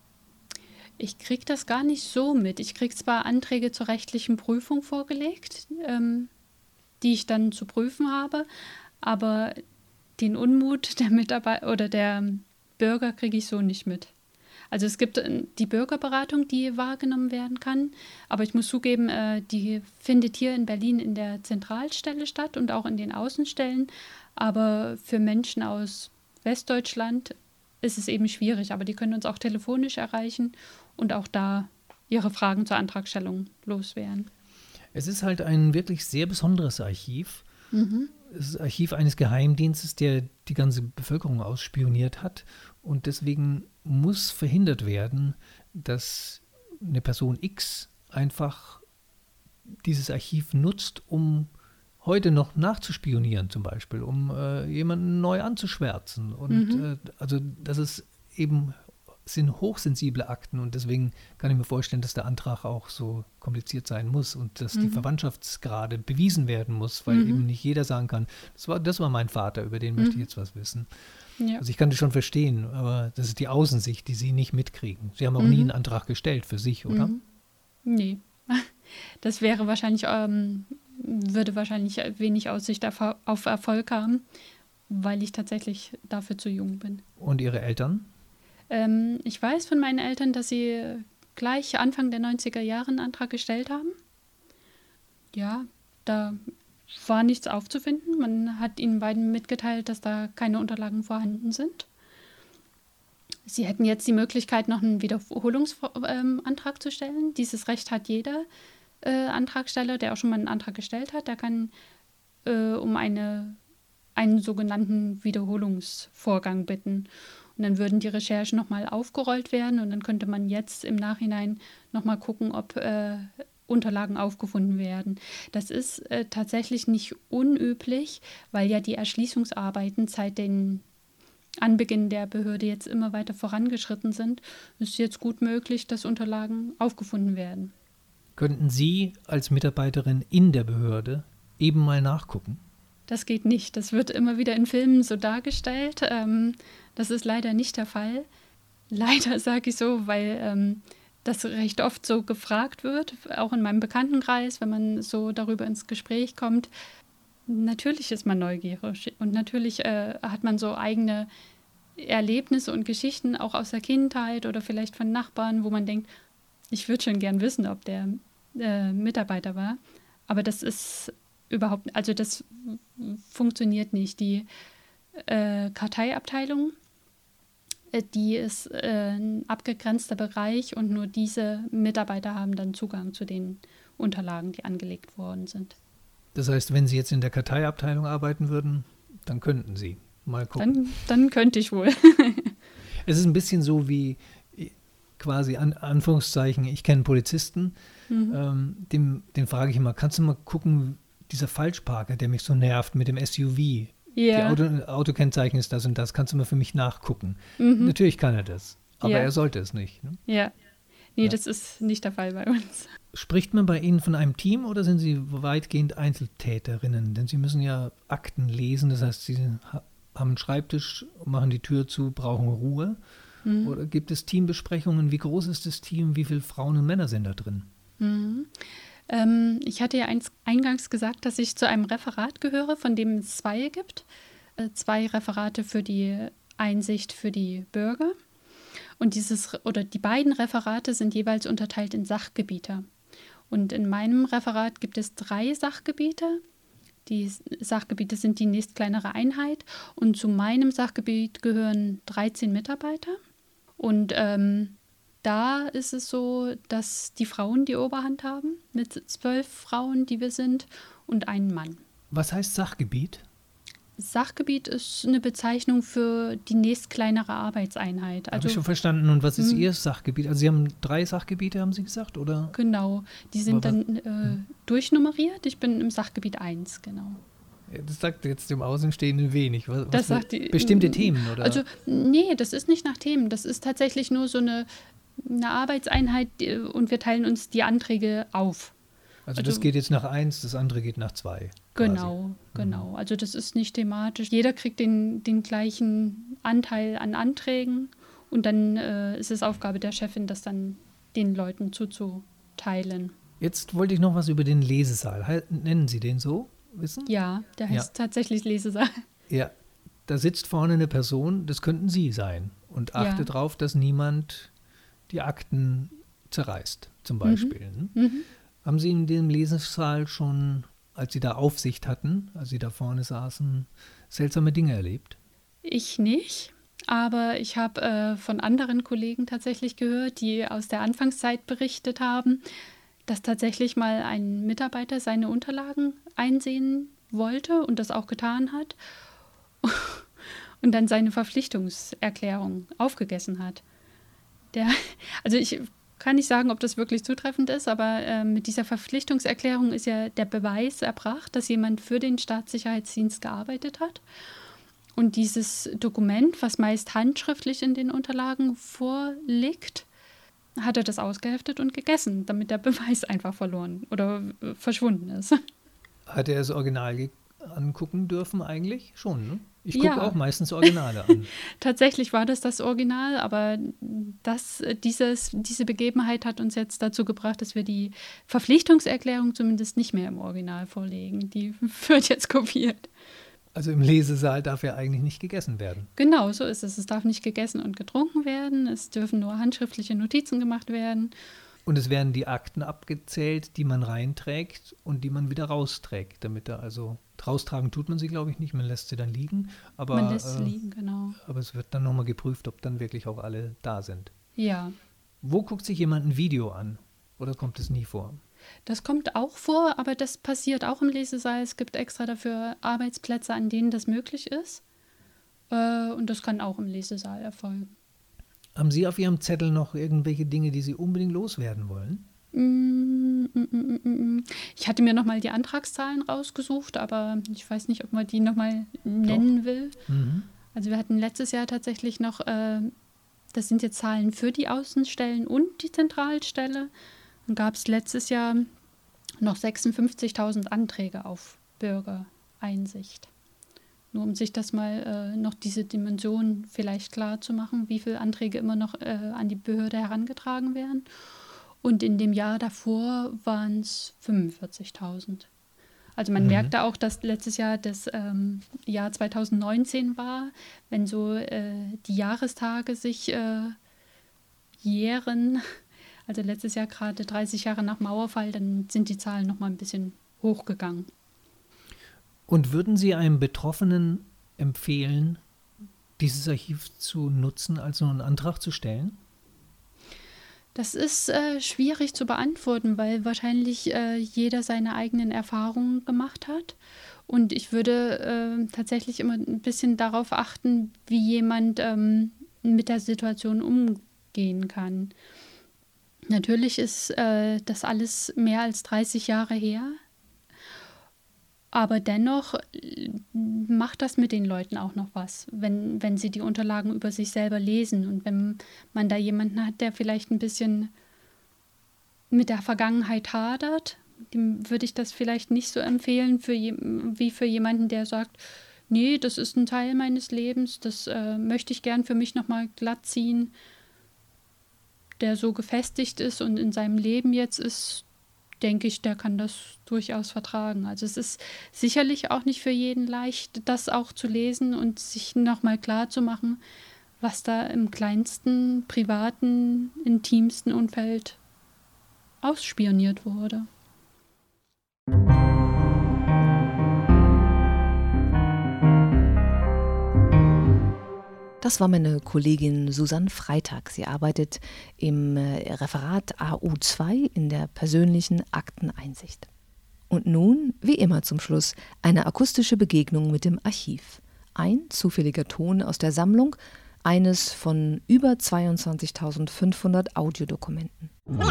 Ich kriege das gar nicht so mit. Ich kriege zwar Anträge zur rechtlichen Prüfung vorgelegt, ähm, die ich dann zu prüfen habe, aber den Unmut der Mitarbeiter oder der Bürger kriege ich so nicht mit. Also es gibt äh, die Bürgerberatung, die wahrgenommen werden kann, aber ich muss zugeben, äh, die findet hier in Berlin in der Zentralstelle statt und auch in den Außenstellen, aber für Menschen aus Westdeutschland ist es eben schwierig, aber die können uns auch telefonisch erreichen und auch da ihre Fragen zur Antragstellung loswerden. Es ist halt ein wirklich sehr besonderes Archiv. Mhm. Es ist das Archiv eines Geheimdienstes, der die ganze Bevölkerung ausspioniert hat. Und deswegen muss verhindert werden, dass eine Person X einfach dieses Archiv nutzt, um heute noch nachzuspionieren zum Beispiel, um äh, jemanden neu anzuschwärzen. Und Mhm. äh, also das ist eben, sind hochsensible Akten und deswegen kann ich mir vorstellen, dass der Antrag auch so kompliziert sein muss und dass die Mhm. Verwandtschaftsgrade bewiesen werden muss, weil Mhm. eben nicht jeder sagen kann, das war, das war mein Vater, über den möchte ich Mhm. jetzt was wissen. Ja. Also ich kann das schon verstehen, aber das ist die Außensicht, die Sie nicht mitkriegen. Sie haben auch Mhm. nie einen Antrag gestellt für sich, oder? Mhm. Nee. Das wäre wahrscheinlich, ähm, würde wahrscheinlich wenig Aussicht auf, auf Erfolg haben, weil ich tatsächlich dafür zu jung bin. Und Ihre Eltern? Ähm, ich weiß von meinen Eltern, dass sie gleich Anfang der neunziger Jahre einen Antrag gestellt haben. Ja, da war nichts aufzufinden. Man hat ihnen beiden mitgeteilt, dass da keine Unterlagen vorhanden sind. Sie hätten jetzt die Möglichkeit, noch einen Wiederholungsantrag zu stellen. Dieses Recht hat jeder äh, Antragsteller, der auch schon mal einen Antrag gestellt hat. Der kann äh, um eine, einen sogenannten Wiederholungsvorgang bitten. Und dann würden die Recherchen nochmal aufgerollt werden und dann könnte man jetzt im Nachhinein nochmal gucken, ob äh, Unterlagen aufgefunden werden. Das ist äh, tatsächlich nicht unüblich, weil ja die Erschließungsarbeiten seit den Anbeginn der Behörde jetzt immer weiter vorangeschritten sind, ist jetzt gut möglich, dass Unterlagen aufgefunden werden. Könnten Sie als Mitarbeiterin in der Behörde eben mal nachgucken? Das geht nicht. Das wird immer wieder in Filmen so dargestellt. Ähm, das ist leider nicht der Fall. Leider sage ich so, weil ähm, das recht oft so gefragt wird, auch in meinem Bekanntenkreis, wenn man so darüber ins Gespräch kommt. Natürlich ist man neugierig und natürlich äh, hat man so eigene Erlebnisse und Geschichten auch aus der Kindheit oder vielleicht von Nachbarn, wo man denkt, ich würde schon gern wissen, ob der äh, Mitarbeiter war. Aber das ist überhaupt, also das funktioniert nicht. Die äh, Karteiabteilung, äh, die ist äh, ein abgegrenzter Bereich und nur diese Mitarbeiter haben dann Zugang zu den Unterlagen, die angelegt worden sind. Das heißt, wenn Sie jetzt in der Karteiabteilung arbeiten würden, dann könnten Sie mal gucken. Dann, dann könnte ich wohl. Es ist ein bisschen so wie quasi an Anführungszeichen, ich kenne einen Polizisten, mhm. ähm, dem, den frage ich immer, kannst du mal gucken, dieser Falschparker, der mich so nervt mit dem S U V, ja. die Auto, Autokennzeichen ist das und das, kannst du mal für mich nachgucken? Mhm. Natürlich kann er das, aber ja. er sollte es nicht. Ne? Ja, nee, ja. das ist nicht der Fall bei uns. Spricht man bei Ihnen von einem Team oder sind Sie weitgehend Einzeltäterinnen? Denn Sie müssen ja Akten lesen, das heißt, Sie ha- haben einen Schreibtisch, machen die Tür zu, brauchen Ruhe. Mhm. Oder gibt es Teambesprechungen? Wie groß ist das Team? Wie viele Frauen und Männer sind da drin? Mhm. Ähm, ich hatte ja eins, eingangs gesagt, dass ich zu einem Referat gehöre, von dem es zwei gibt. Äh, zwei Referate für die Einsicht für die Bürger. Und dieses oder die beiden Referate sind jeweils unterteilt in Sachgebiete. Und in meinem Referat gibt es drei Sachgebiete. Die Sachgebiete sind die nächstkleinere Einheit. Und zu meinem Sachgebiet gehören dreizehn Mitarbeiter. Und ähm, da ist es so, dass die Frauen die Oberhand haben, mit zwölf Frauen, die wir sind, und einem Mann. Was heißt Sachgebiet? Sachgebiet ist eine Bezeichnung für die nächstkleinere Arbeitseinheit. Also, habe ich schon verstanden. Und was ist Ihr Sachgebiet? Also Sie haben drei Sachgebiete, haben Sie gesagt, oder? Genau, die sind dann äh, durchnummeriert. Ich bin im Sachgebiet eins, genau. Das sagt jetzt dem Außenstehenden wenig. Was, das was sagt die, bestimmte Themen, oder? Also, nee, das ist nicht nach Themen. Das ist tatsächlich nur so eine, eine Arbeitseinheit und wir teilen uns die Anträge auf. Also, also das geht jetzt nach eins, das andere geht nach zwei. Genau, quasi. genau. Also das ist nicht thematisch. Jeder kriegt den, den gleichen Anteil an Anträgen und dann äh, ist es Aufgabe der Chefin, das dann den Leuten zuzuteilen. Jetzt wollte ich noch was über den Lesesaal. Nennen Sie den so? Wissen? Ja, der heißt ja. tatsächlich Lesesaal. Ja, da sitzt vorne eine Person, das könnten Sie sein. Und achte ja. darauf, dass niemand die Akten zerreißt, zum Beispiel. Mhm. Ne? Mhm. Haben Sie in dem Lesesaal schon, als Sie da Aufsicht hatten, als Sie da vorne saßen, seltsame Dinge erlebt? Ich nicht, aber ich habe äh, von anderen Kollegen tatsächlich gehört, die aus der Anfangszeit berichtet haben, dass tatsächlich mal ein Mitarbeiter seine Unterlagen einsehen wollte und das auch getan hat und dann seine Verpflichtungserklärung aufgegessen hat. Der, also ich kann nicht sagen, ob das wirklich zutreffend ist, aber äh, mit dieser Verpflichtungserklärung ist ja der Beweis erbracht, dass jemand für den Staatssicherheitsdienst gearbeitet hat. Und dieses Dokument, was meist handschriftlich in den Unterlagen vorliegt, hat er das ausgeheftet und gegessen, damit der Beweis einfach verloren oder äh, verschwunden ist. Hat er das Original ge- angucken dürfen eigentlich? Schon, ne? Ich gucke ja. auch meistens Originale an. Tatsächlich war das das Original, aber das, dieses, diese Begebenheit hat uns jetzt dazu gebracht, dass wir die Verpflichtungserklärung zumindest nicht mehr im Original vorlegen. Die wird jetzt kopiert. Also im Lesesaal darf ja eigentlich nicht gegessen werden. Genau, so ist es. Es darf nicht gegessen und getrunken werden. Es dürfen nur handschriftliche Notizen gemacht werden. Und es werden die Akten abgezählt, die man reinträgt und die man wieder rausträgt. Damit da also, raustragen tut man sie, glaube ich, nicht. Man lässt sie dann liegen. Aber, man lässt sie äh, liegen, genau. Aber es wird dann nochmal geprüft, ob dann wirklich auch alle da sind. Ja. Wo guckt sich jemand ein Video an? Oder kommt es nie vor? Das kommt auch vor, aber das passiert auch im Lesesaal. Es gibt extra dafür Arbeitsplätze, an denen das möglich ist. Äh, und das kann auch im Lesesaal erfolgen. Haben Sie auf Ihrem Zettel noch irgendwelche Dinge, die Sie unbedingt loswerden wollen? Mm, mm, mm, mm. Ich hatte mir nochmal die Antragszahlen rausgesucht, aber ich weiß nicht, ob man die nochmal nennen will. Mhm. Also wir hatten letztes Jahr tatsächlich noch, äh, das sind jetzt Zahlen für die Außenstellen und die Zentralstelle, dann gab es letztes Jahr noch sechsundfünfzigtausend Anträge auf Bürgereinsicht. Nur um sich das mal äh, noch diese Dimension vielleicht klar zu machen, wie viele Anträge immer noch äh, an die Behörde herangetragen werden. Und in dem Jahr davor waren es fünfundvierzigtausend. Also man mhm. merkte auch, dass letztes Jahr das ähm, Jahr zweitausendneunzehn war, wenn so äh, die Jahrestage sich äh, jähren. Also letztes Jahr gerade dreißig Jahre nach Mauerfall, dann sind die Zahlen noch mal ein bisschen hochgegangen. Und würden Sie einem Betroffenen empfehlen, dieses Archiv zu nutzen, also einen Antrag zu stellen? Das ist äh, schwierig zu beantworten, weil wahrscheinlich äh, jeder seine eigenen Erfahrungen gemacht hat. Und ich würde äh, tatsächlich immer ein bisschen darauf achten, wie jemand ähm, mit der Situation umgehen kann. Natürlich ist äh, das alles mehr als dreißig Jahre her. Aber dennoch macht das mit den Leuten auch noch was, wenn, wenn sie die Unterlagen über sich selber lesen. Und wenn man da jemanden hat, der vielleicht ein bisschen mit der Vergangenheit hadert, dem würde ich das vielleicht nicht so empfehlen für je, wie für jemanden, der sagt, nee, das ist ein Teil meines Lebens, das äh, möchte ich gern für mich nochmal glatt ziehen, der so gefestigt ist und in seinem Leben jetzt ist, denke ich, der kann das durchaus vertragen. Also es ist sicherlich auch nicht für jeden leicht, das auch zu lesen und sich nochmal klar zu machen, was da im kleinsten, privaten, intimsten Umfeld ausspioniert wurde. Das war meine Kollegin Susanne Freitag. Sie arbeitet im Referat A U zwei in der persönlichen Akteneinsicht. Und nun, wie immer zum Schluss, eine akustische Begegnung mit dem Archiv. Ein zufälliger Ton aus der Sammlung, eines von über zweiundzwanzigtausendfünfhundert Audiodokumenten.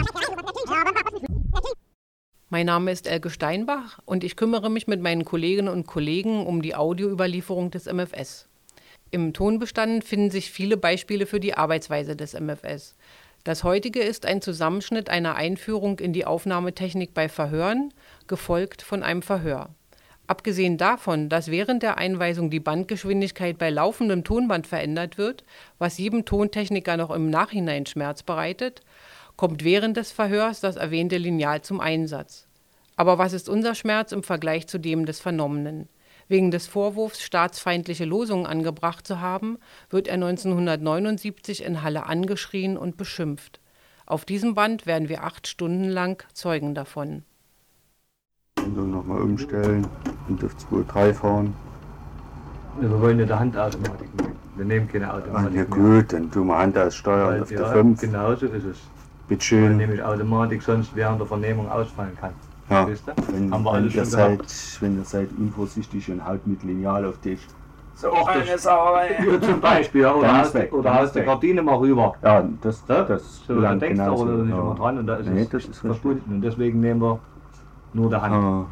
Mein Name ist Elke Steinbach und ich kümmere mich mit meinen Kolleginnen und Kollegen um die Audioüberlieferung des M F S. Im Tonbestand finden sich viele Beispiele für die Arbeitsweise des M F S. Das heutige ist ein Zusammenschnitt einer Einführung in die Aufnahmetechnik bei Verhören, gefolgt von einem Verhör. Abgesehen davon, dass während der Einweisung die Bandgeschwindigkeit bei laufendem Tonband verändert wird, was jedem Tontechniker noch im Nachhinein Schmerz bereitet, kommt während des Verhörs das erwähnte Lineal zum Einsatz. Aber was ist unser Schmerz im Vergleich zu dem des Vernommenen? Wegen des Vorwurfs, staatsfeindliche Losungen angebracht zu haben, wird er neunzehnhundertneunundsiebzig in Halle angeschrien und beschimpft. Auf diesem Band werden wir acht Stunden lang Zeugen davon. Und nochmal umstellen und auf zwei drei fahren. Wir wollen ja die Handautomatik nehmen. Wir nehmen keine Automatik mehr. Ja gut, dann tun wir Hand aussteuern auf der fünf. Genau so ist es. Bitteschön. Weil nämlich Automatik sonst während der Vernehmung ausfallen kann. Ja, wenn, haben wir wenn, ihr seid, wenn ihr seid unvorsichtig und haut mit Lineal auf dich. So eine Sache. Ja, zum Beispiel, ja, oder hast du die Gardine mal rüber. Ja, das, das, das so, dann denkst du aber nicht immer dran und da ist nee, es das ist verbunden. Und deswegen nehmen wir nur die Hand. Ah.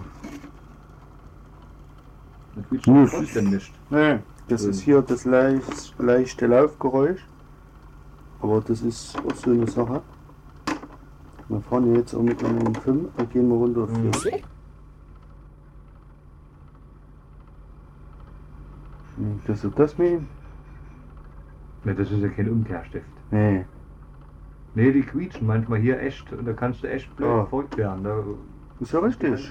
Das quietscht nee, trotzdem nicht. Nee, das so. Ist hier das leicht, leichte Laufgeräusch. Aber das ist auch so eine Sache. Wir fahren jetzt auch mit einem fünf, dann gehen wir runter auf vier. Mhm. Das ist das mit? Ne, das ist ja kein Umkehrstift. Nee. Nee, die quietschen manchmal hier echt und da kannst du echt blöd oh. verrückt werden. Da ist ja richtig.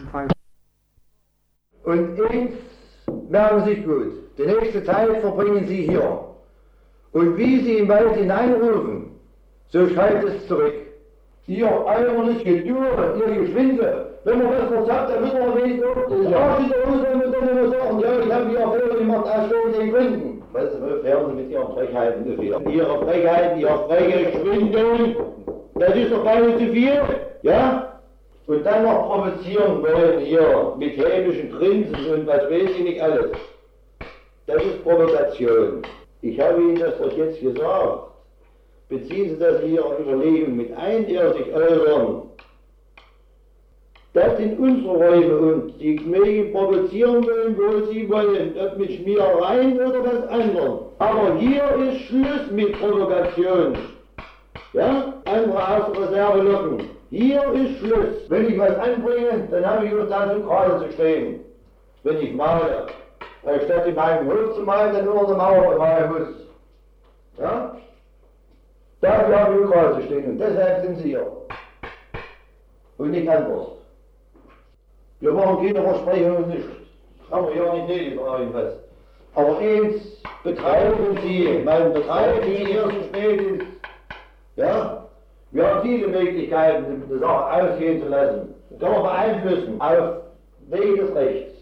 Und eins merken Sie sich gut, die nächste Zeit verbringen Sie hier. Und wie Sie im Wald hineinrufen, so schreit es zurück. Ihr äußerliche Dürre, ihr Geschwinde, wenn man was noch sagt, dann müssen wir wenigstens auch das Arsch in der Hose, dann müssen wir sagen, ja, ich habe hier Fehler gemacht, aus den Gründen. Was hören Sie mit Ihren Frechheiten so viel? Ihre Frechheiten, Ihre freche Schwindel, das ist doch gar nicht zu viel, ja? Und dann noch provozieren wollen hier mit hämischen Grinsen und was weiß ich nicht alles. Das ist Provokation. Ich habe Ihnen das doch jetzt gesagt. Beziehen Sie das in Ihre Überlegungen mit ein, der sich äußern. Das sind unsere Räume und die mögen provozieren wollen, wo sie wollen, ob mit Schmierereien oder was anderem. Aber hier ist Schluss mit Provokation. Ja, andere aus der Reserve locken. Hier ist Schluss. Wenn ich was anbringe, dann habe ich nur da so gerade zu stehen. Wenn ich male, statt in meinem Hof zu malen, dann nur eine Mauer bemalen muss. Ja? Dafür habe ich nur gerade zu stehen und deshalb sind sie hier. Und nicht anders. Wir machen keine Versprechungen nicht. Das haben wir ja nicht nötig oder irgendwas. Aber eins betreiben Sie, mein Betreiben, die hier so spät ist. Ja? Wir haben viele Möglichkeiten, die Sache ausgehen zu lassen. Das kann man beeinflussen auf Wege des Rechts.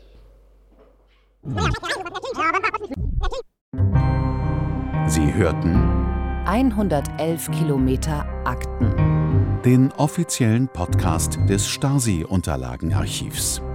Sie hörten hundertelf Kilometer Akten. Den offiziellen Podcast des Stasi-Unterlagenarchivs.